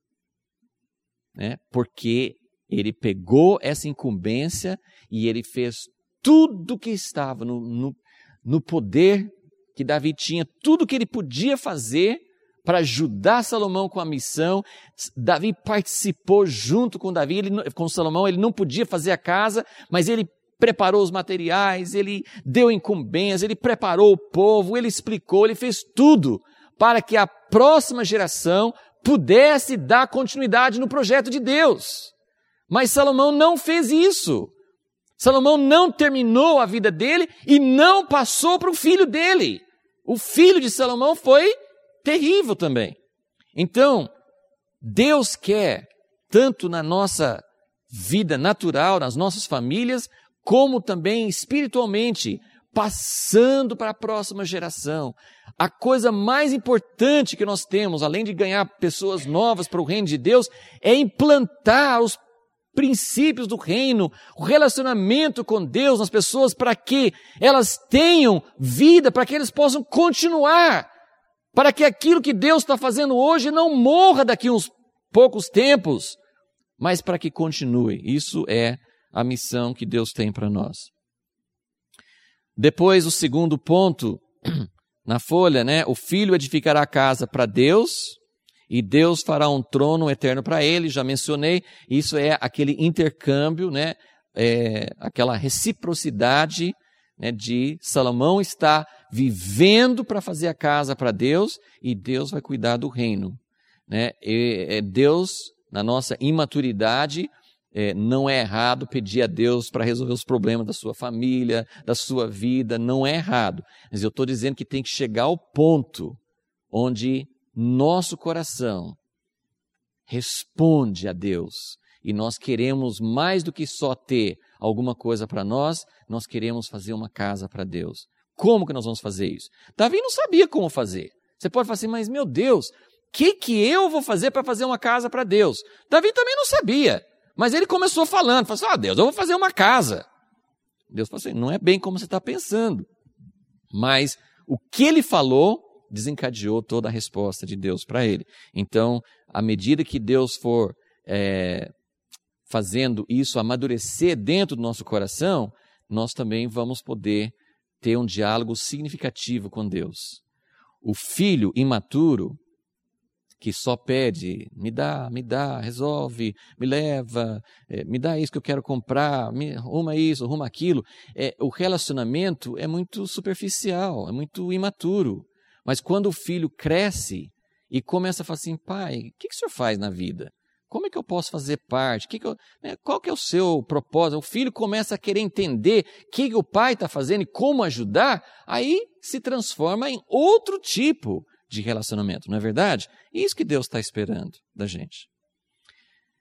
né? Porque ele pegou essa incumbência e ele fez tudo que estava no, no, no poder que Davi tinha, tudo que ele podia fazer para ajudar Salomão com a missão. Davi participou junto com Davi, ele, com Salomão, ele não podia fazer a casa, mas ele preparou os materiais, ele deu incumbências, ele preparou o povo, ele explicou, ele fez tudo para que a próxima geração pudesse dar continuidade no projeto de Deus. Mas Salomão não fez isso. Salomão não terminou a vida dele e não passou para o filho dele. O filho de Salomão foi terrível também. Então, Deus quer, tanto na nossa vida natural, nas nossas famílias, como também espiritualmente, passando para a próxima geração. A coisa mais importante que nós temos, além de ganhar pessoas novas para o reino de Deus, é implantar os princípios do reino, o relacionamento com Deus nas pessoas, para que elas tenham vida, para que eles possam continuar, para que aquilo que Deus está fazendo hoje não morra daqui a uns poucos tempos, mas para que continue. Isso é a missão que Deus tem para nós. Depois, o segundo ponto, na folha, né? O filho edificará a casa para Deus e Deus fará um trono eterno para ele. Já mencionei, isso é aquele intercâmbio, né? É, aquela reciprocidade, né? De Salomão estar vivendo para fazer a casa para Deus e Deus vai cuidar do reino, né? E, é, Deus, na nossa imaturidade, É, não é errado pedir a Deus para resolver os problemas da sua família, da sua vida, não é errado. Mas eu estou dizendo que tem que chegar ao ponto onde nosso coração responde a Deus e nós queremos mais do que só ter alguma coisa para nós, nós queremos fazer uma casa para Deus. Como que nós vamos fazer isso? Davi não sabia como fazer. Você pode falar assim, mas meu Deus, o que, que eu vou fazer para fazer uma casa para Deus? Davi também não sabia. Mas ele começou falando, falou assim, ah, Deus, eu vou fazer uma casa. Deus falou assim, não é bem como você está pensando. Mas o que ele falou desencadeou toda a resposta de Deus para ele. Então, à medida que Deus for é, fazendo isso amadurecer dentro do nosso coração, nós também vamos poder ter um diálogo significativo com Deus. O filho imaturo, que só pede, me dá, me dá, resolve, me leva, é, me dá isso que eu quero comprar, me arruma isso, arruma aquilo. É, o relacionamento é muito superficial, é muito imaturo. Mas quando o filho cresce e começa a falar assim, pai, o que, que o senhor faz na vida? Como é que eu posso fazer parte? Que que eu, né, qual que é o seu propósito? O filho começa a querer entender o que, que o pai está fazendo e como ajudar, aí se transforma em outro tipo de relacionamento, não é verdade? Isso que Deus está esperando da gente.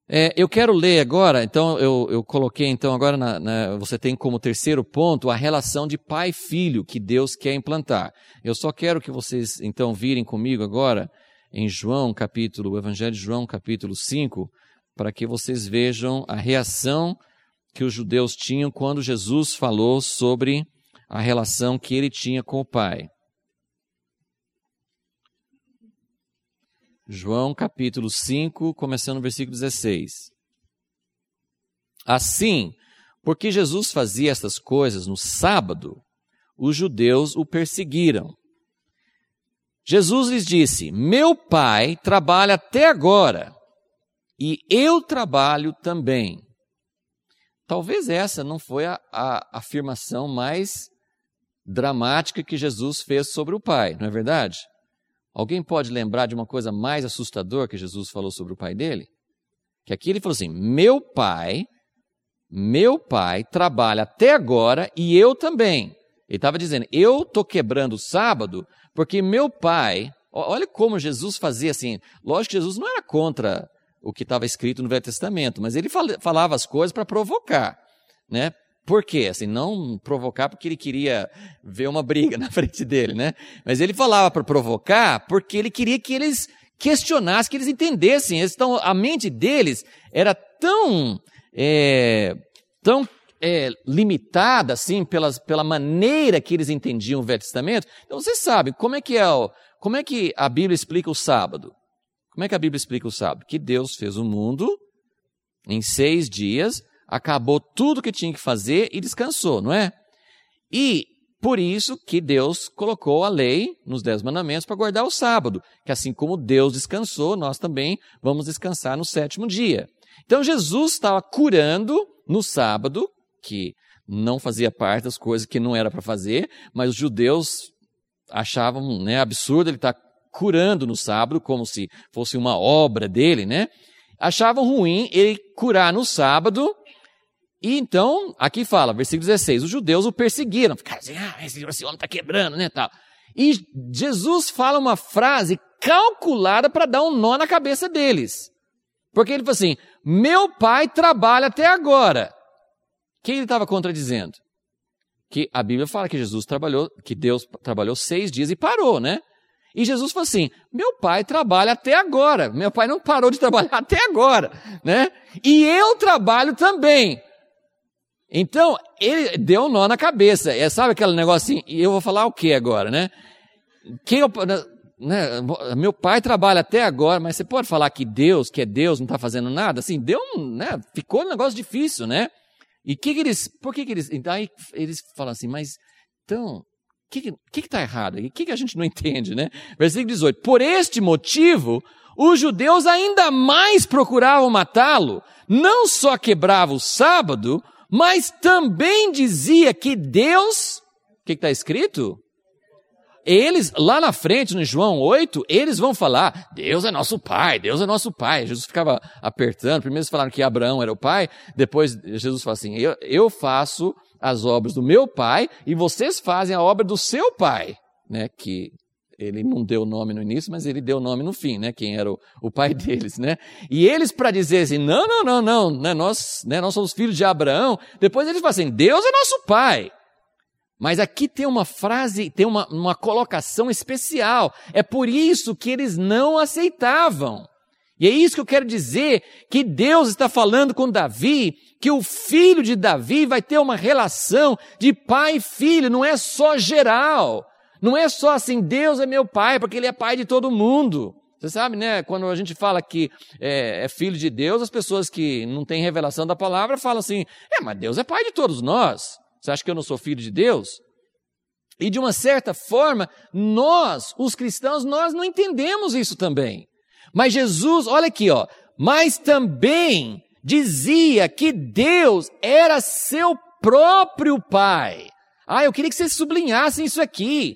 É, eu quero ler agora, então eu, eu coloquei então agora, na, na, você tem como terceiro ponto a relação de pai e filho que Deus quer implantar. Eu só quero que vocês então virem comigo agora em João capítulo, o Evangelho de João capítulo cinco, para que vocês vejam a reação que os judeus tinham quando Jesus falou sobre a relação que ele tinha com o Pai. João capítulo cinco, começando no versículo dezesseis. Assim, porque Jesus fazia estas coisas no sábado, os judeus o perseguiram. Jesus lhes disse: meu Pai trabalha até agora, e eu trabalho também. Talvez essa não foi a, a afirmação mais dramática que Jesus fez sobre o Pai, não é verdade? Alguém pode lembrar de uma coisa mais assustadora que Jesus falou sobre o Pai dele? Que aqui ele falou assim: meu Pai, meu Pai trabalha até agora e eu também. Ele estava dizendo, eu estou quebrando o sábado porque meu Pai... Olha como Jesus fazia assim. Lógico que Jesus não era contra o que estava escrito no Velho Testamento, mas ele falava as coisas para provocar, né? Por quê? Assim, não provocar porque ele queria ver uma briga na frente dele, né? Mas ele falava para provocar porque ele queria que eles questionassem, que eles entendessem. Eles tão, a mente deles era tão, é, tão é, limitada assim, pelas, pela maneira que eles entendiam o Velho Testamento. Então, vocês sabem, como é que, é o, como é que a Bíblia explica o sábado? Como é que a Bíblia explica o sábado? Que Deus fez o mundo em seis dias, acabou tudo que tinha que fazer e descansou, não é? E por isso que Deus colocou a lei nos Dez Mandamentos para guardar o sábado, que assim como Deus descansou, nós também vamos descansar no sétimo dia. Então Jesus estava curando no sábado, que não fazia parte das coisas que não era para fazer, mas os judeus achavam, né, absurdo ele estar curando no sábado, como se fosse uma obra dele, né? Achavam ruim ele curar no sábado. E então, aqui fala, versículo dezesseis, os judeus o perseguiram. Ficaram assim, ah, esse, esse homem está quebrando, né, tal. E Jesus fala uma frase calculada para dar um nó na cabeça deles. Porque ele falou assim, meu Pai trabalha até agora. Quem ele estava contradizendo? Que a Bíblia fala que Jesus trabalhou, que Deus trabalhou seis dias e parou, né? E Jesus falou assim, meu Pai trabalha até agora. Meu Pai não parou de trabalhar até agora, né? E eu trabalho também. Então, ele deu um nó na cabeça. É, sabe aquele negócio assim, e eu vou falar o que agora, né? Quem eu, né? Meu Pai trabalha até agora, mas você pode falar que Deus, que é Deus, não está fazendo nada? Assim, deu um, né? Ficou um negócio difícil, né? E que que eles, por que que eles, então aí eles falam assim, mas, então, o que que que está errado? O que que a gente não entende, né? Versículo dezoito, por este motivo, os judeus ainda mais procuravam matá-lo, não só quebrava o sábado, mas também dizia que Deus, o que está escrito? Eles, lá na frente, no João oito, eles vão falar, Deus é nosso pai, Deus é nosso pai. Jesus ficava apertando, primeiro eles falaram que Abraão era o pai, depois Jesus fala assim, eu, eu faço as obras do meu pai e vocês fazem a obra do seu pai, né, que ele não deu nome no início, mas ele deu nome no fim, né? Quem era o, o pai deles, né? E eles, para dizer assim, não, não, não, não, né? Nós, né? Nós somos filhos de Abraão. Depois eles falam assim, Deus é nosso pai. Mas aqui tem uma frase, tem uma, uma colocação especial. É por isso que eles não aceitavam. E é isso que eu quero dizer, que Deus está falando com Davi, que o filho de Davi vai ter uma relação de pai e filho, não é só geral. Não é só assim, Deus é meu pai, porque ele é pai de todo mundo. Você sabe, né, quando a gente fala que é, é filho de Deus, as pessoas que não têm revelação da palavra falam assim, é, mas Deus é pai de todos nós. Você acha que eu não sou filho de Deus? E de uma certa forma, nós, os cristãos, nós não entendemos isso também. Mas Jesus, olha aqui, ó, mas também dizia que Deus era seu próprio pai. Ah, eu queria que vocês sublinhassem isso aqui.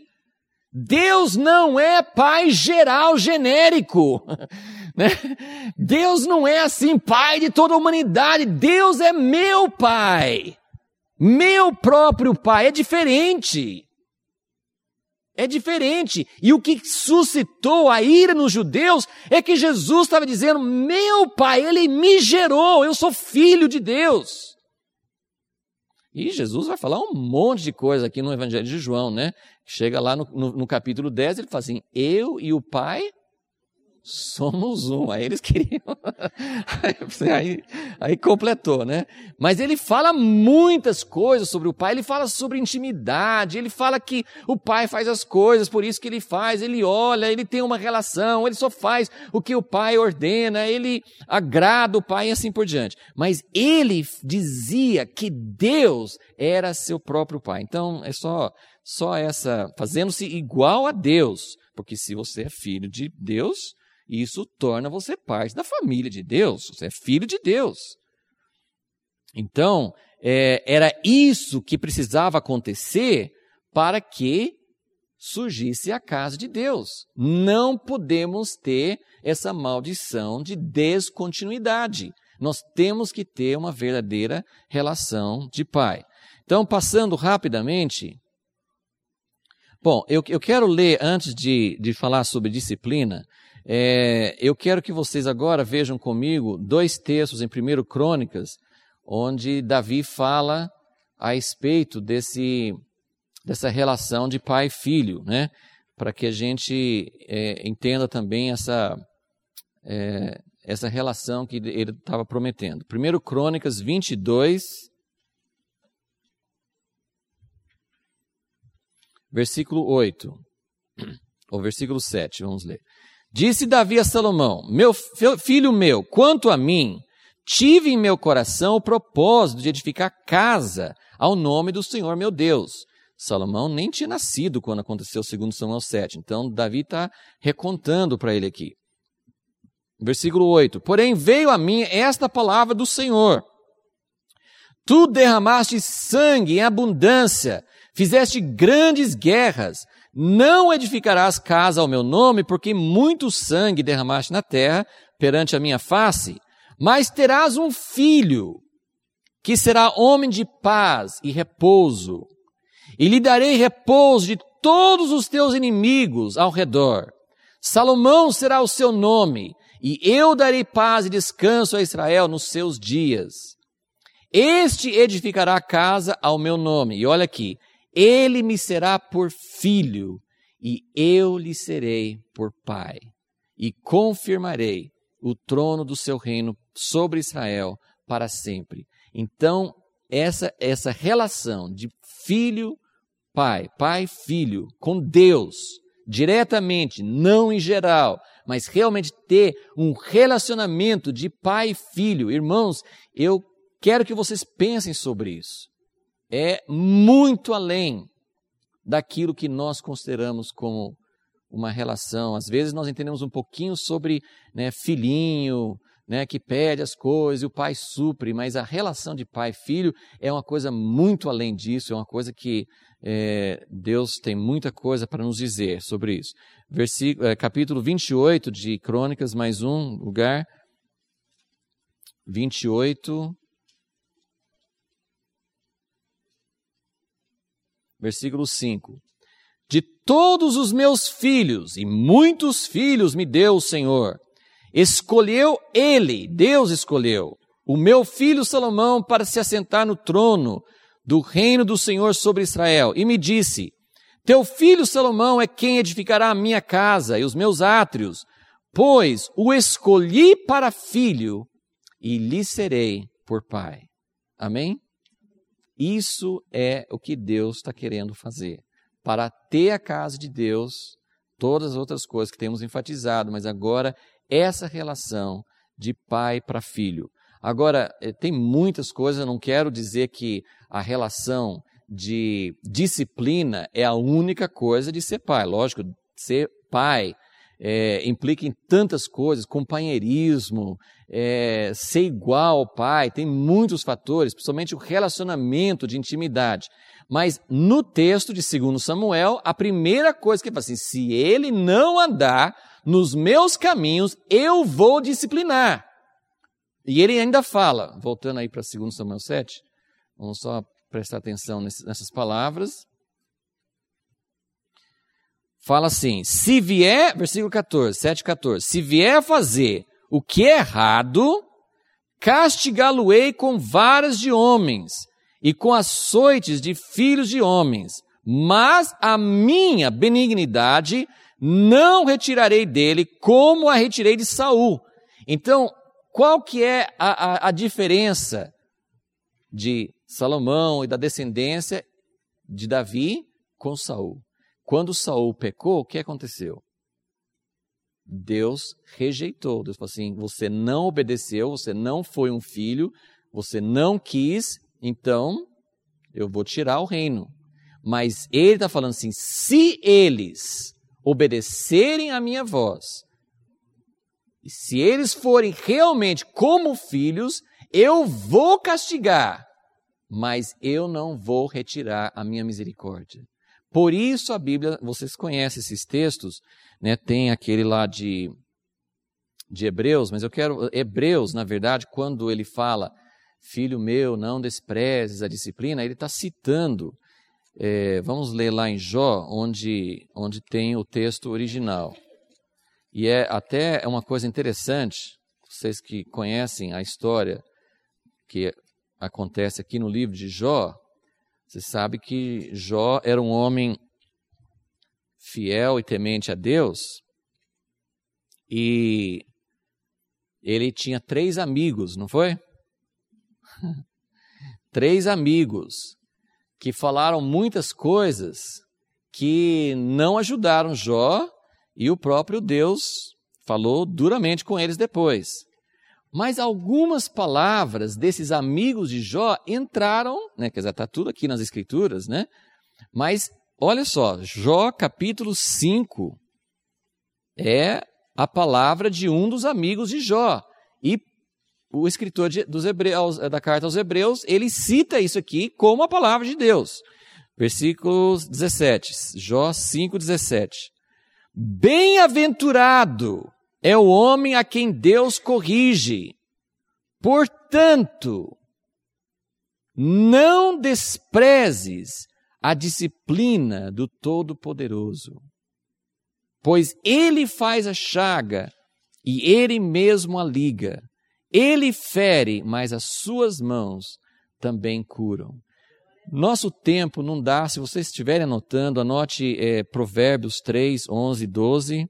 Deus não é pai geral, genérico. Né? Deus não é assim, pai de toda a humanidade. Deus é meu pai. Meu próprio pai. É diferente. É diferente. E o que suscitou a ira nos judeus é que Jesus estava dizendo, meu pai, ele me gerou, eu sou filho de Deus. E Jesus vai falar um monte de coisa aqui no Evangelho de João, né? Chega lá no, no, no capítulo dez, ele fala assim, eu e o pai somos um. Aí eles queriam... aí, aí completou, né? Mas ele fala muitas coisas sobre o pai, ele fala sobre intimidade, ele fala que o pai faz as coisas, por isso que ele faz, ele olha, ele tem uma relação, ele só faz o que o pai ordena, ele agrada o pai e assim por diante. Mas ele dizia que Deus era seu próprio pai. Então, é só, só essa, fazendo-se igual a Deus, porque se você é filho de Deus, isso torna você parte da família de Deus. Você é filho de Deus. Então, é, era isso que precisava acontecer para que surgisse a casa de Deus. Não podemos ter essa maldição de descontinuidade. Nós temos que ter uma verdadeira relação de pai. Então, passando rapidamente... Bom, eu, eu quero ler, antes de, de falar sobre disciplina, é, eu quero que vocês agora vejam comigo dois textos em primeiro Crônicas, onde Davi fala a respeito desse, dessa relação de pai e filho, né? Para que a gente é, entenda também essa, é, essa relação que ele estava prometendo. primeiro Crônicas vinte e dois, versículo oito, ou versículo sete, vamos ler. Disse Davi a Salomão, meu filho meu, quanto a mim, tive em meu coração o propósito de edificar casa ao nome do Senhor meu Deus. Salomão nem tinha nascido quando aconteceu segundo Samuel sete, então Davi está recontando para ele aqui. Versículo oito, porém veio a mim esta palavra do Senhor. Tu derramaste sangue em abundância, fizeste grandes guerras, não edificarás casa ao meu nome, porque muito sangue derramaste na terra perante a minha face, mas terás um filho, que será homem de paz e repouso, e lhe darei repouso de todos os teus inimigos ao redor. Salomão será o seu nome, e eu darei paz e descanso a Israel nos seus dias. Este edificará casa ao meu nome, e olha aqui, ele me será por filho, e eu lhe serei por pai, e confirmarei o trono do seu reino sobre Israel para sempre. Então, essa, essa relação de filho-pai, pai-filho, com Deus, diretamente, não em geral, mas realmente ter um relacionamento de pai e filho. Irmãos, eu quero que vocês pensem sobre isso. É muito além daquilo que nós consideramos como uma relação. Às vezes nós entendemos um pouquinho sobre, né, filhinho, né, que pede as coisas e o pai supre, mas a relação de pai e filho é uma coisa muito além disso, é uma coisa que é, Deus tem muita coisa para nos dizer sobre isso. Versículo, é, capítulo vinte e oito de Crônicas, mais um lugar, vinte e oito... Versículo cinco. De todos os meus filhos, e muitos filhos me deu o Senhor, escolheu ele, Deus escolheu, o meu filho Salomão para se assentar no trono do reino do Senhor sobre Israel. E me disse, teu filho Salomão é quem edificará a minha casa e os meus átrios, pois o escolhi para filho e lhe serei por pai. Amém? Isso é o que Deus está querendo fazer. Para ter a casa de Deus, todas as outras coisas que temos enfatizado, mas agora essa relação de pai para filho. Agora, tem muitas coisas, eu não quero dizer que a relação de disciplina é a única coisa de ser pai. Lógico, ser pai é, implica em tantas coisas, companheirismo, é, ser igual ao pai, tem muitos fatores, principalmente o relacionamento de intimidade. Mas no texto de segundo Samuel, a primeira coisa que ele fala assim, se ele não andar nos meus caminhos, eu vou disciplinar. E ele ainda fala, voltando aí para segundo Samuel sete, vamos só prestar atenção nessas palavras. fala assim, se vier, versículo quatorze, sete, quatorze, se vier a fazer o que é errado, castigá-lo-ei com varas de homens e com açoites de filhos de homens, mas a minha benignidade não retirarei dele como a retirei de Saul. Então, qual que é a, a, a diferença de Salomão e da descendência de Davi com Saul? Quando Saul pecou, o que aconteceu? Deus rejeitou. Deus falou assim, você não obedeceu, você não foi um filho, você não quis, então eu vou tirar o reino. Mas ele está falando assim, se eles obedecerem a minha voz, e se eles forem realmente como filhos, eu vou castigar, mas eu não vou retirar a minha misericórdia. Por isso a Bíblia, vocês conhecem esses textos, né? Tem aquele lá de, de Hebreus, mas eu quero, Hebreus, na verdade, quando ele fala, filho meu, não desprezes a disciplina, ele está citando, é, vamos ler lá em Jó, onde, onde tem o texto original. E é até uma coisa interessante, vocês que conhecem a história que acontece aqui no livro de Jó, você sabe que Jó era um homem fiel e temente a Deus, e ele tinha três amigos, não foi? Três amigos que falaram muitas coisas que não ajudaram Jó, e o próprio Deus falou duramente com eles depois. Mas algumas palavras desses amigos de Jó entraram, né? Quer dizer, está tudo aqui nas Escrituras, né? Mas, olha só, Jó capítulo cinco é a palavra de um dos amigos de Jó. E o escritor de, dos Hebreus, da carta aos Hebreus, ele cita isso aqui como a palavra de Deus. Versículo dezessete, Jó cinco, dezessete. Bem-aventurado é o homem a quem Deus corrige. Portanto, não desprezes a disciplina do Todo-Poderoso, pois Ele faz a chaga e Ele mesmo a liga. Ele fere, mas as suas mãos também curam. Nosso tempo não dá, se vocês estiverem anotando, anote é, Provérbios três, onze, doze.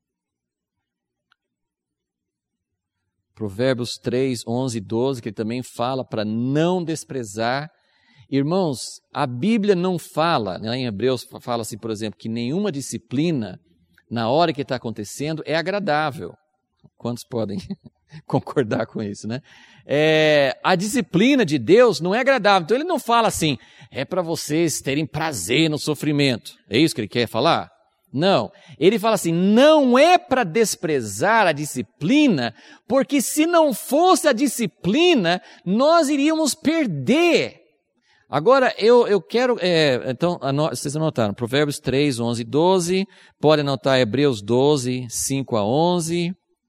Provérbios três, onze e doze, que ele também fala para não desprezar. Irmãos, a Bíblia não fala, lá em Hebreus fala assim, por exemplo, que nenhuma disciplina, na hora que está acontecendo, é agradável. Quantos podem concordar com isso, né? É, a disciplina de Deus não é agradável. Então ele não fala assim, é para vocês terem prazer no sofrimento. É isso que ele quer falar? Não. Ele fala assim, não é para desprezar a disciplina, porque se não fosse a disciplina, nós iríamos perder. Agora, eu, eu quero, é, então, anot, vocês anotaram, Provérbios três, onze e doze, pode anotar Hebreus doze, cinco a onze.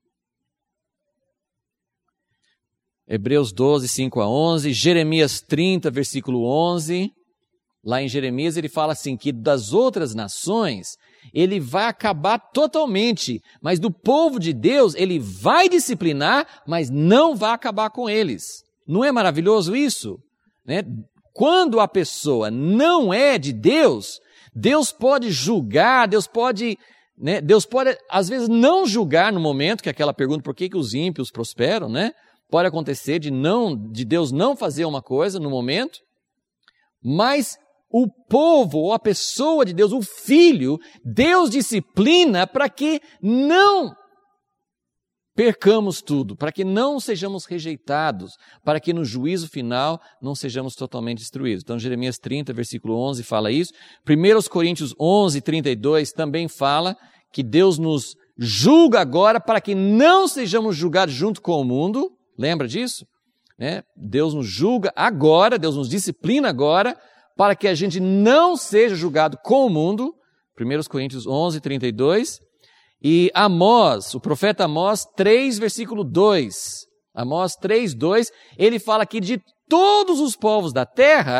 Hebreus doze, cinco a onze, Jeremias trinta, versículo onze. Lá em Jeremias ele fala assim, que das outras nações ele vai acabar totalmente, mas do povo de Deus ele vai disciplinar, mas não vai acabar com eles. Não é maravilhoso isso? Né? Quando a pessoa não é de Deus, Deus pode julgar, Deus pode, né? Deus pode às vezes não julgar no momento, que é aquela pergunta, por que, que os ímpios prosperam, né? Pode acontecer de, não, de Deus não fazer uma coisa no momento, mas o povo, ou a pessoa de Deus, o filho, Deus disciplina para que não percamos tudo, para que não sejamos rejeitados, para que no juízo final não sejamos totalmente destruídos. Então Jeremias trinta, versículo onze fala isso. primeira Coríntios onze, trinta e dois também fala que Deus nos julga agora para que não sejamos julgados junto com o mundo. Lembra disso? Né? Deus nos julga agora, Deus nos disciplina agora, para que a gente não seja julgado com o mundo. primeira Coríntios onze, trinta e dois. E Amós, o profeta Amós três, versículo dois. Amós três, dois, ele fala que de todos os povos da terra,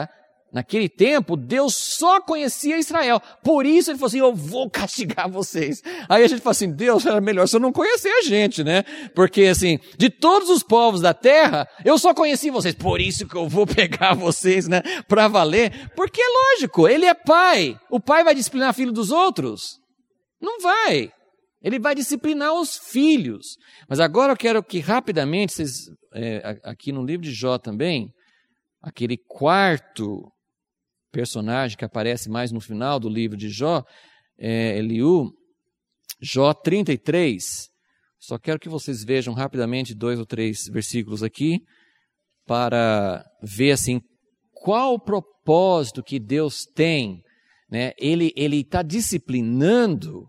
Naquele tempo, Deus só conhecia Israel. Por isso ele falou assim, eu vou castigar vocês. Aí a gente fala assim, Deus, era melhor você não conhecer a gente, né? Porque assim, de todos os povos da terra, eu só conheci vocês. Por isso que eu vou pegar vocês, né? Pra valer. Porque é lógico, ele é pai. O pai vai disciplinar filho dos outros? Não vai. Ele vai disciplinar os filhos. Mas agora eu quero que rapidamente, vocês, é, aqui no livro de Jó também, aquele quarto personagem que aparece mais no final do livro de Jó, é Eliú, Jó trinta e três. Só quero que vocês vejam rapidamente dois ou três versículos aqui, para ver assim, qual o propósito que Deus tem, né? Ele ele está disciplinando.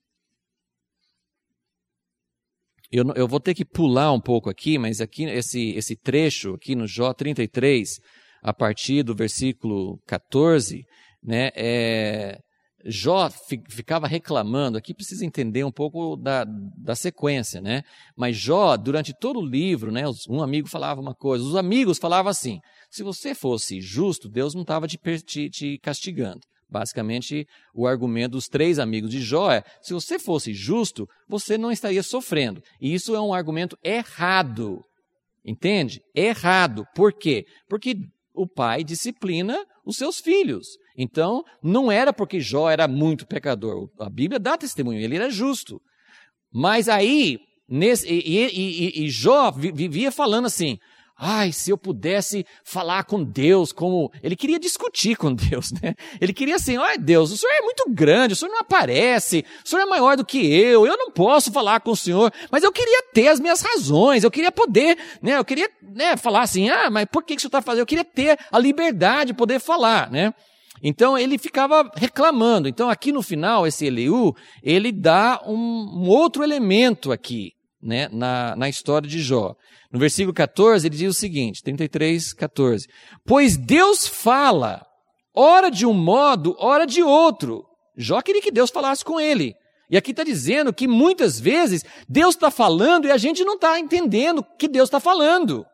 Eu, eu vou ter que pular um pouco aqui, mas aqui esse, esse trecho aqui no Jó trinta e três, a partir do versículo quatorze, né, é, Jó fi, ficava reclamando, aqui precisa entender um pouco da, da sequência, né? Mas Jó, durante todo o livro, né, um amigo falava uma coisa, os amigos falavam assim, se você fosse justo, Deus não estava te, te, te castigando. Basicamente, o argumento dos três amigos de Jó é, se você fosse justo, você não estaria sofrendo. E isso é um argumento errado, entende? Errado. Por quê? Porque o pai disciplina os seus filhos. Então, não era porque Jó era muito pecador. A Bíblia dá testemunho, ele era justo. Mas aí, nesse, e, e, e, e Jó vivia falando assim, ai, se eu pudesse falar com Deus como... Ele queria discutir com Deus, né? Ele queria assim, ai Deus, o Senhor é muito grande, o Senhor não aparece, o Senhor é maior do que eu, eu não posso falar com o Senhor, mas eu queria ter as minhas razões, eu queria poder, né? Eu queria, né, falar assim, ah, mas por que que o Senhor está fazendo? Eu queria ter a liberdade de poder falar, né? Então ele ficava reclamando. Então aqui no final, esse Eliú, ele dá um, um outro elemento aqui, né, na, na história de Jó. No versículo quatorze, ele diz o seguinte, trinta e três, quatorze. Pois Deus fala, ora de um modo, ora de outro. Jó queria que Deus falasse com ele. E aqui está dizendo que muitas vezes Deus está falando e a gente não está entendendo o que Deus está falando.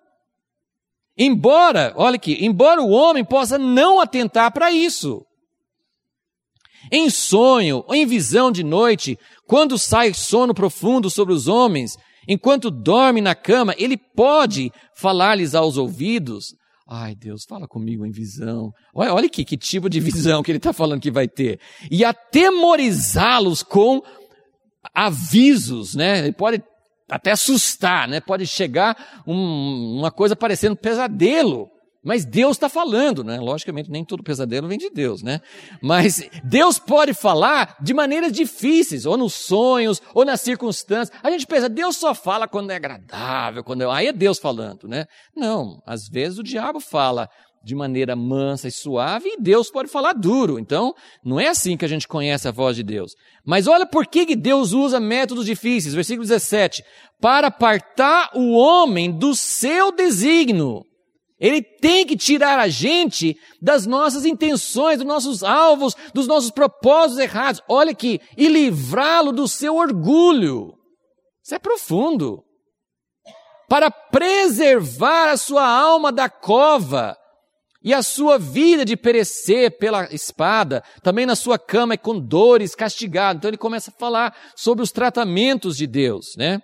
Embora, olha aqui, embora o homem possa não atentar para isso. Em sonho ou em visão de noite, quando sai sono profundo sobre os homens, enquanto dorme na cama, ele pode falar-lhes aos ouvidos. Ai, Deus, fala comigo em visão. Olha, olha aqui, que tipo de visão que ele está falando que vai ter. E atemorizá-los com avisos, né? Ele pode até assustar, né? Pode chegar um, uma coisa parecendo pesadelo. Mas Deus está falando, né? Logicamente, nem todo pesadelo vem de Deus, né? Mas Deus pode falar de maneiras difíceis, ou nos sonhos, ou nas circunstâncias. A gente pensa, Deus só fala quando é agradável, quando é... aí é Deus falando, né? Não, às vezes o diabo fala de maneira mansa e suave, e Deus pode falar duro. Então, não é assim que a gente conhece a voz de Deus. Mas olha por que que Deus usa métodos difíceis. Versículo dezessete. Para apartar o homem do seu desígnio. Ele tem que tirar a gente das nossas intenções, dos nossos alvos, dos nossos propósitos errados. Olha aqui, e livrá-lo do seu orgulho. Isso é profundo. Para preservar a sua alma da cova e a sua vida de perecer pela espada, também na sua cama é com dores, castigado. Então ele começa a falar sobre os tratamentos de Deus, né?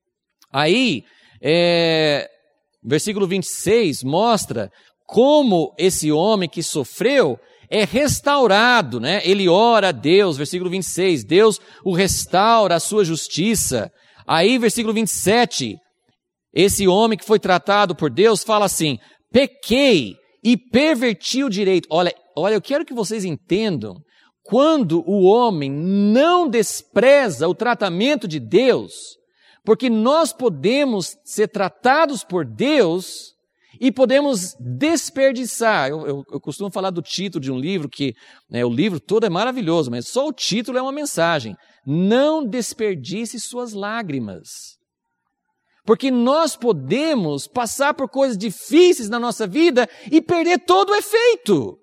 Aí, é... versículo vinte e seis mostra como esse homem que sofreu é restaurado, né? Ele ora a Deus, versículo vinte e seis, Deus o restaura a sua justiça. Aí, versículo vinte e sete, esse homem que foi tratado por Deus fala assim, pequei e perverti o direito. Olha, olha, eu quero que vocês entendam, quando o homem não despreza o tratamento de Deus, porque nós podemos ser tratados por Deus e podemos desperdiçar. Eu, eu, eu costumo falar do título de um livro, que né, o livro todo é maravilhoso, mas só o título é uma mensagem. Não desperdice suas lágrimas. Porque nós podemos passar por coisas difíceis na nossa vida e perder todo o efeito.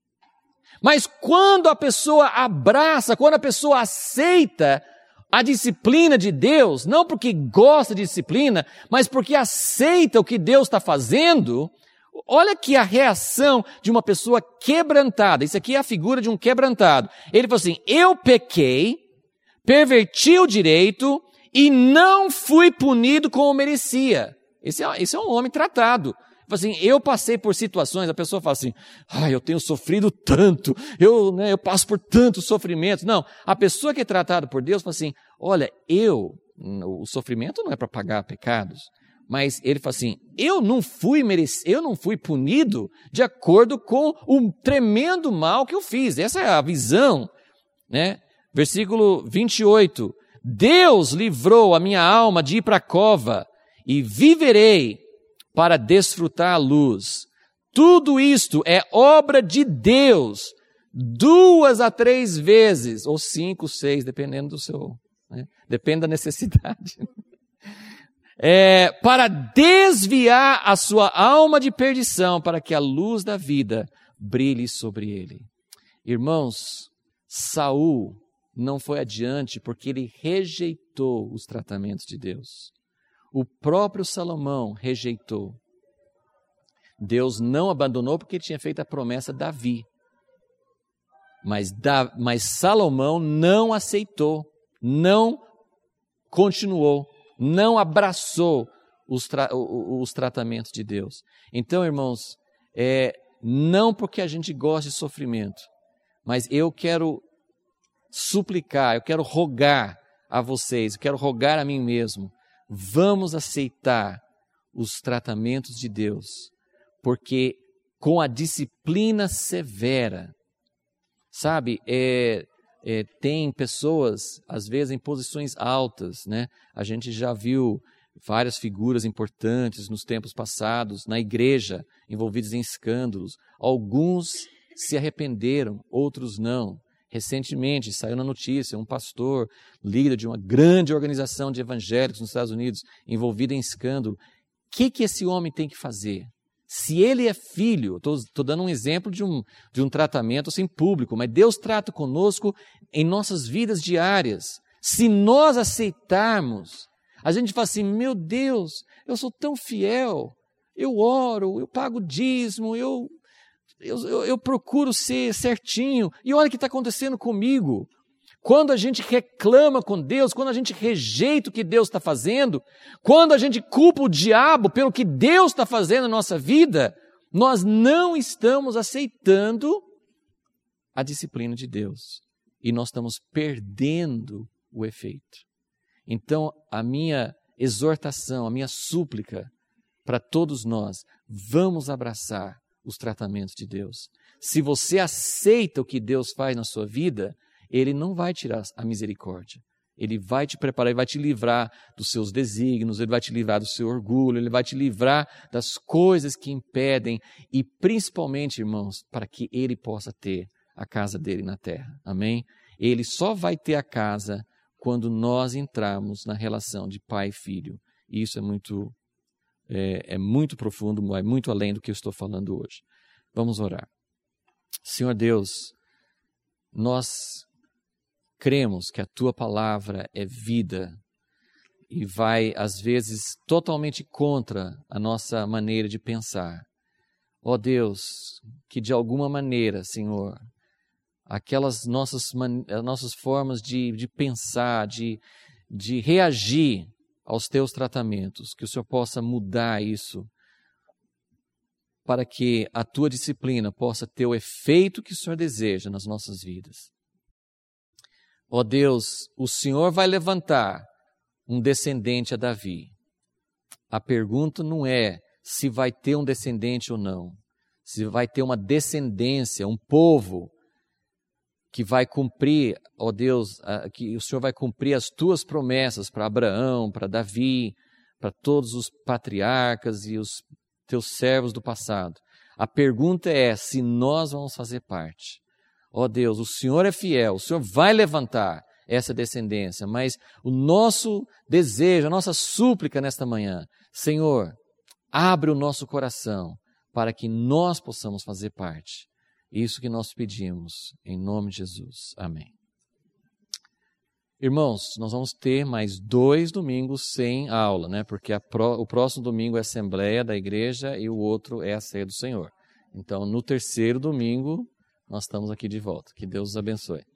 Mas quando a pessoa abraça, quando a pessoa aceita a disciplina de Deus, não porque gosta de disciplina, mas porque aceita o que Deus está fazendo, Olha aqui a reação de uma pessoa quebrantada. Isso aqui é a figura de um quebrantado. Ele falou assim, eu pequei, perverti o direito e não fui punido como merecia. Esse é, esse é um homem tratado. Assim, eu passei por situações, a pessoa fala assim, ah, eu tenho sofrido tanto, eu, né, eu passo por tantos sofrimentos. Não, a pessoa que é tratada por Deus fala assim, olha, eu, o sofrimento não é para pagar pecados, mas ele fala assim, eu não fui merecido, eu não fui punido de acordo com o tremendo mal que eu fiz. Essa é a visão, né? Versículo vinte e oito, Deus livrou a minha alma de ir para a cova e viverei para desfrutar a luz. Tudo isto é obra de Deus, duas a três vezes, ou cinco, seis, dependendo do seu, né? Depende da necessidade. É, para desviar a sua alma de perdição, para que a luz da vida brilhe sobre ele. Irmãos, Saul não foi adiante porque ele rejeitou os tratamentos de Deus. O próprio Salomão rejeitou. Deus não abandonou porque tinha feito a promessa a Davi. Mas, da, mas Salomão não aceitou, não continuou, não abraçou os, tra, os tratamentos de Deus. Então, irmãos, é, não porque a gente gosta de sofrimento, mas eu quero suplicar, eu quero rogar a vocês, eu quero rogar a mim mesmo, vamos aceitar os tratamentos de Deus, porque com a disciplina severa, sabe, é, é, tem pessoas, às vezes, em posições altas, né? A gente já viu várias figuras importantes nos tempos passados, na igreja, envolvidos em escândalos. Alguns se arrependeram, outros não. Recentemente saiu na notícia um pastor, líder de uma grande organização de evangélicos nos Estados Unidos, envolvido em escândalo. O que, que esse homem tem que fazer? Se ele é filho, estou dando um exemplo de um, de um tratamento assim público, mas Deus trata conosco em nossas vidas diárias. Se nós aceitarmos, a gente fala assim, meu Deus, eu sou tão fiel, eu oro, eu pago dízimo, eu... Eu, eu, eu procuro ser certinho, e olha o que está acontecendo comigo. Quando a gente reclama com Deus, quando a gente rejeita o que Deus está fazendo, quando a gente culpa o diabo pelo que Deus está fazendo na nossa vida, nós não estamos aceitando a disciplina de Deus. E nós estamos perdendo o efeito. Então, a minha exortação, a minha súplica para todos nós, vamos abraçar os tratamentos de Deus. Se você aceita o que Deus faz na sua vida, Ele não vai tirar a misericórdia. Ele vai te preparar, Ele vai te livrar dos seus desígnios, Ele vai te livrar do seu orgulho, Ele vai te livrar das coisas que impedem e principalmente, irmãos, para que Ele possa ter a casa dele na terra. Amém? Ele só vai ter a casa quando nós entrarmos na relação de pai e filho. E isso é muito É, é muito profundo, é muito além do que eu estou falando hoje. Vamos orar. Senhor Deus, nós cremos que a Tua palavra é vida e vai, às vezes, totalmente contra a nossa maneira de pensar. Ó Deus, que de alguma maneira, Senhor, aquelas nossas, man... nossas formas de, de pensar, de, de reagir aos teus tratamentos, que o Senhor possa mudar isso, para que a tua disciplina possa ter o efeito que o Senhor deseja nas nossas vidas. Ó Deus, o Senhor vai levantar um descendente a Davi. A pergunta não é se vai ter um descendente ou não, se vai ter uma descendência, um povo que vai cumprir, ó Deus, que o Senhor vai cumprir as tuas promessas para Abraão, para Davi, para todos os patriarcas e os teus servos do passado. A pergunta é se nós vamos fazer parte. Ó Deus, o Senhor é fiel, o Senhor vai levantar essa descendência, mas o nosso desejo, a nossa súplica nesta manhã, Senhor, abre o nosso coração para que nós possamos fazer parte. Isso que nós pedimos, em nome de Jesus. Amém. Irmãos, nós vamos ter mais dois domingos sem aula, né? Porque a pro, o próximo domingo é a Assembleia da Igreja e o outro é a Ceia do Senhor. Então, no terceiro domingo, nós estamos aqui de volta. Que Deus os abençoe.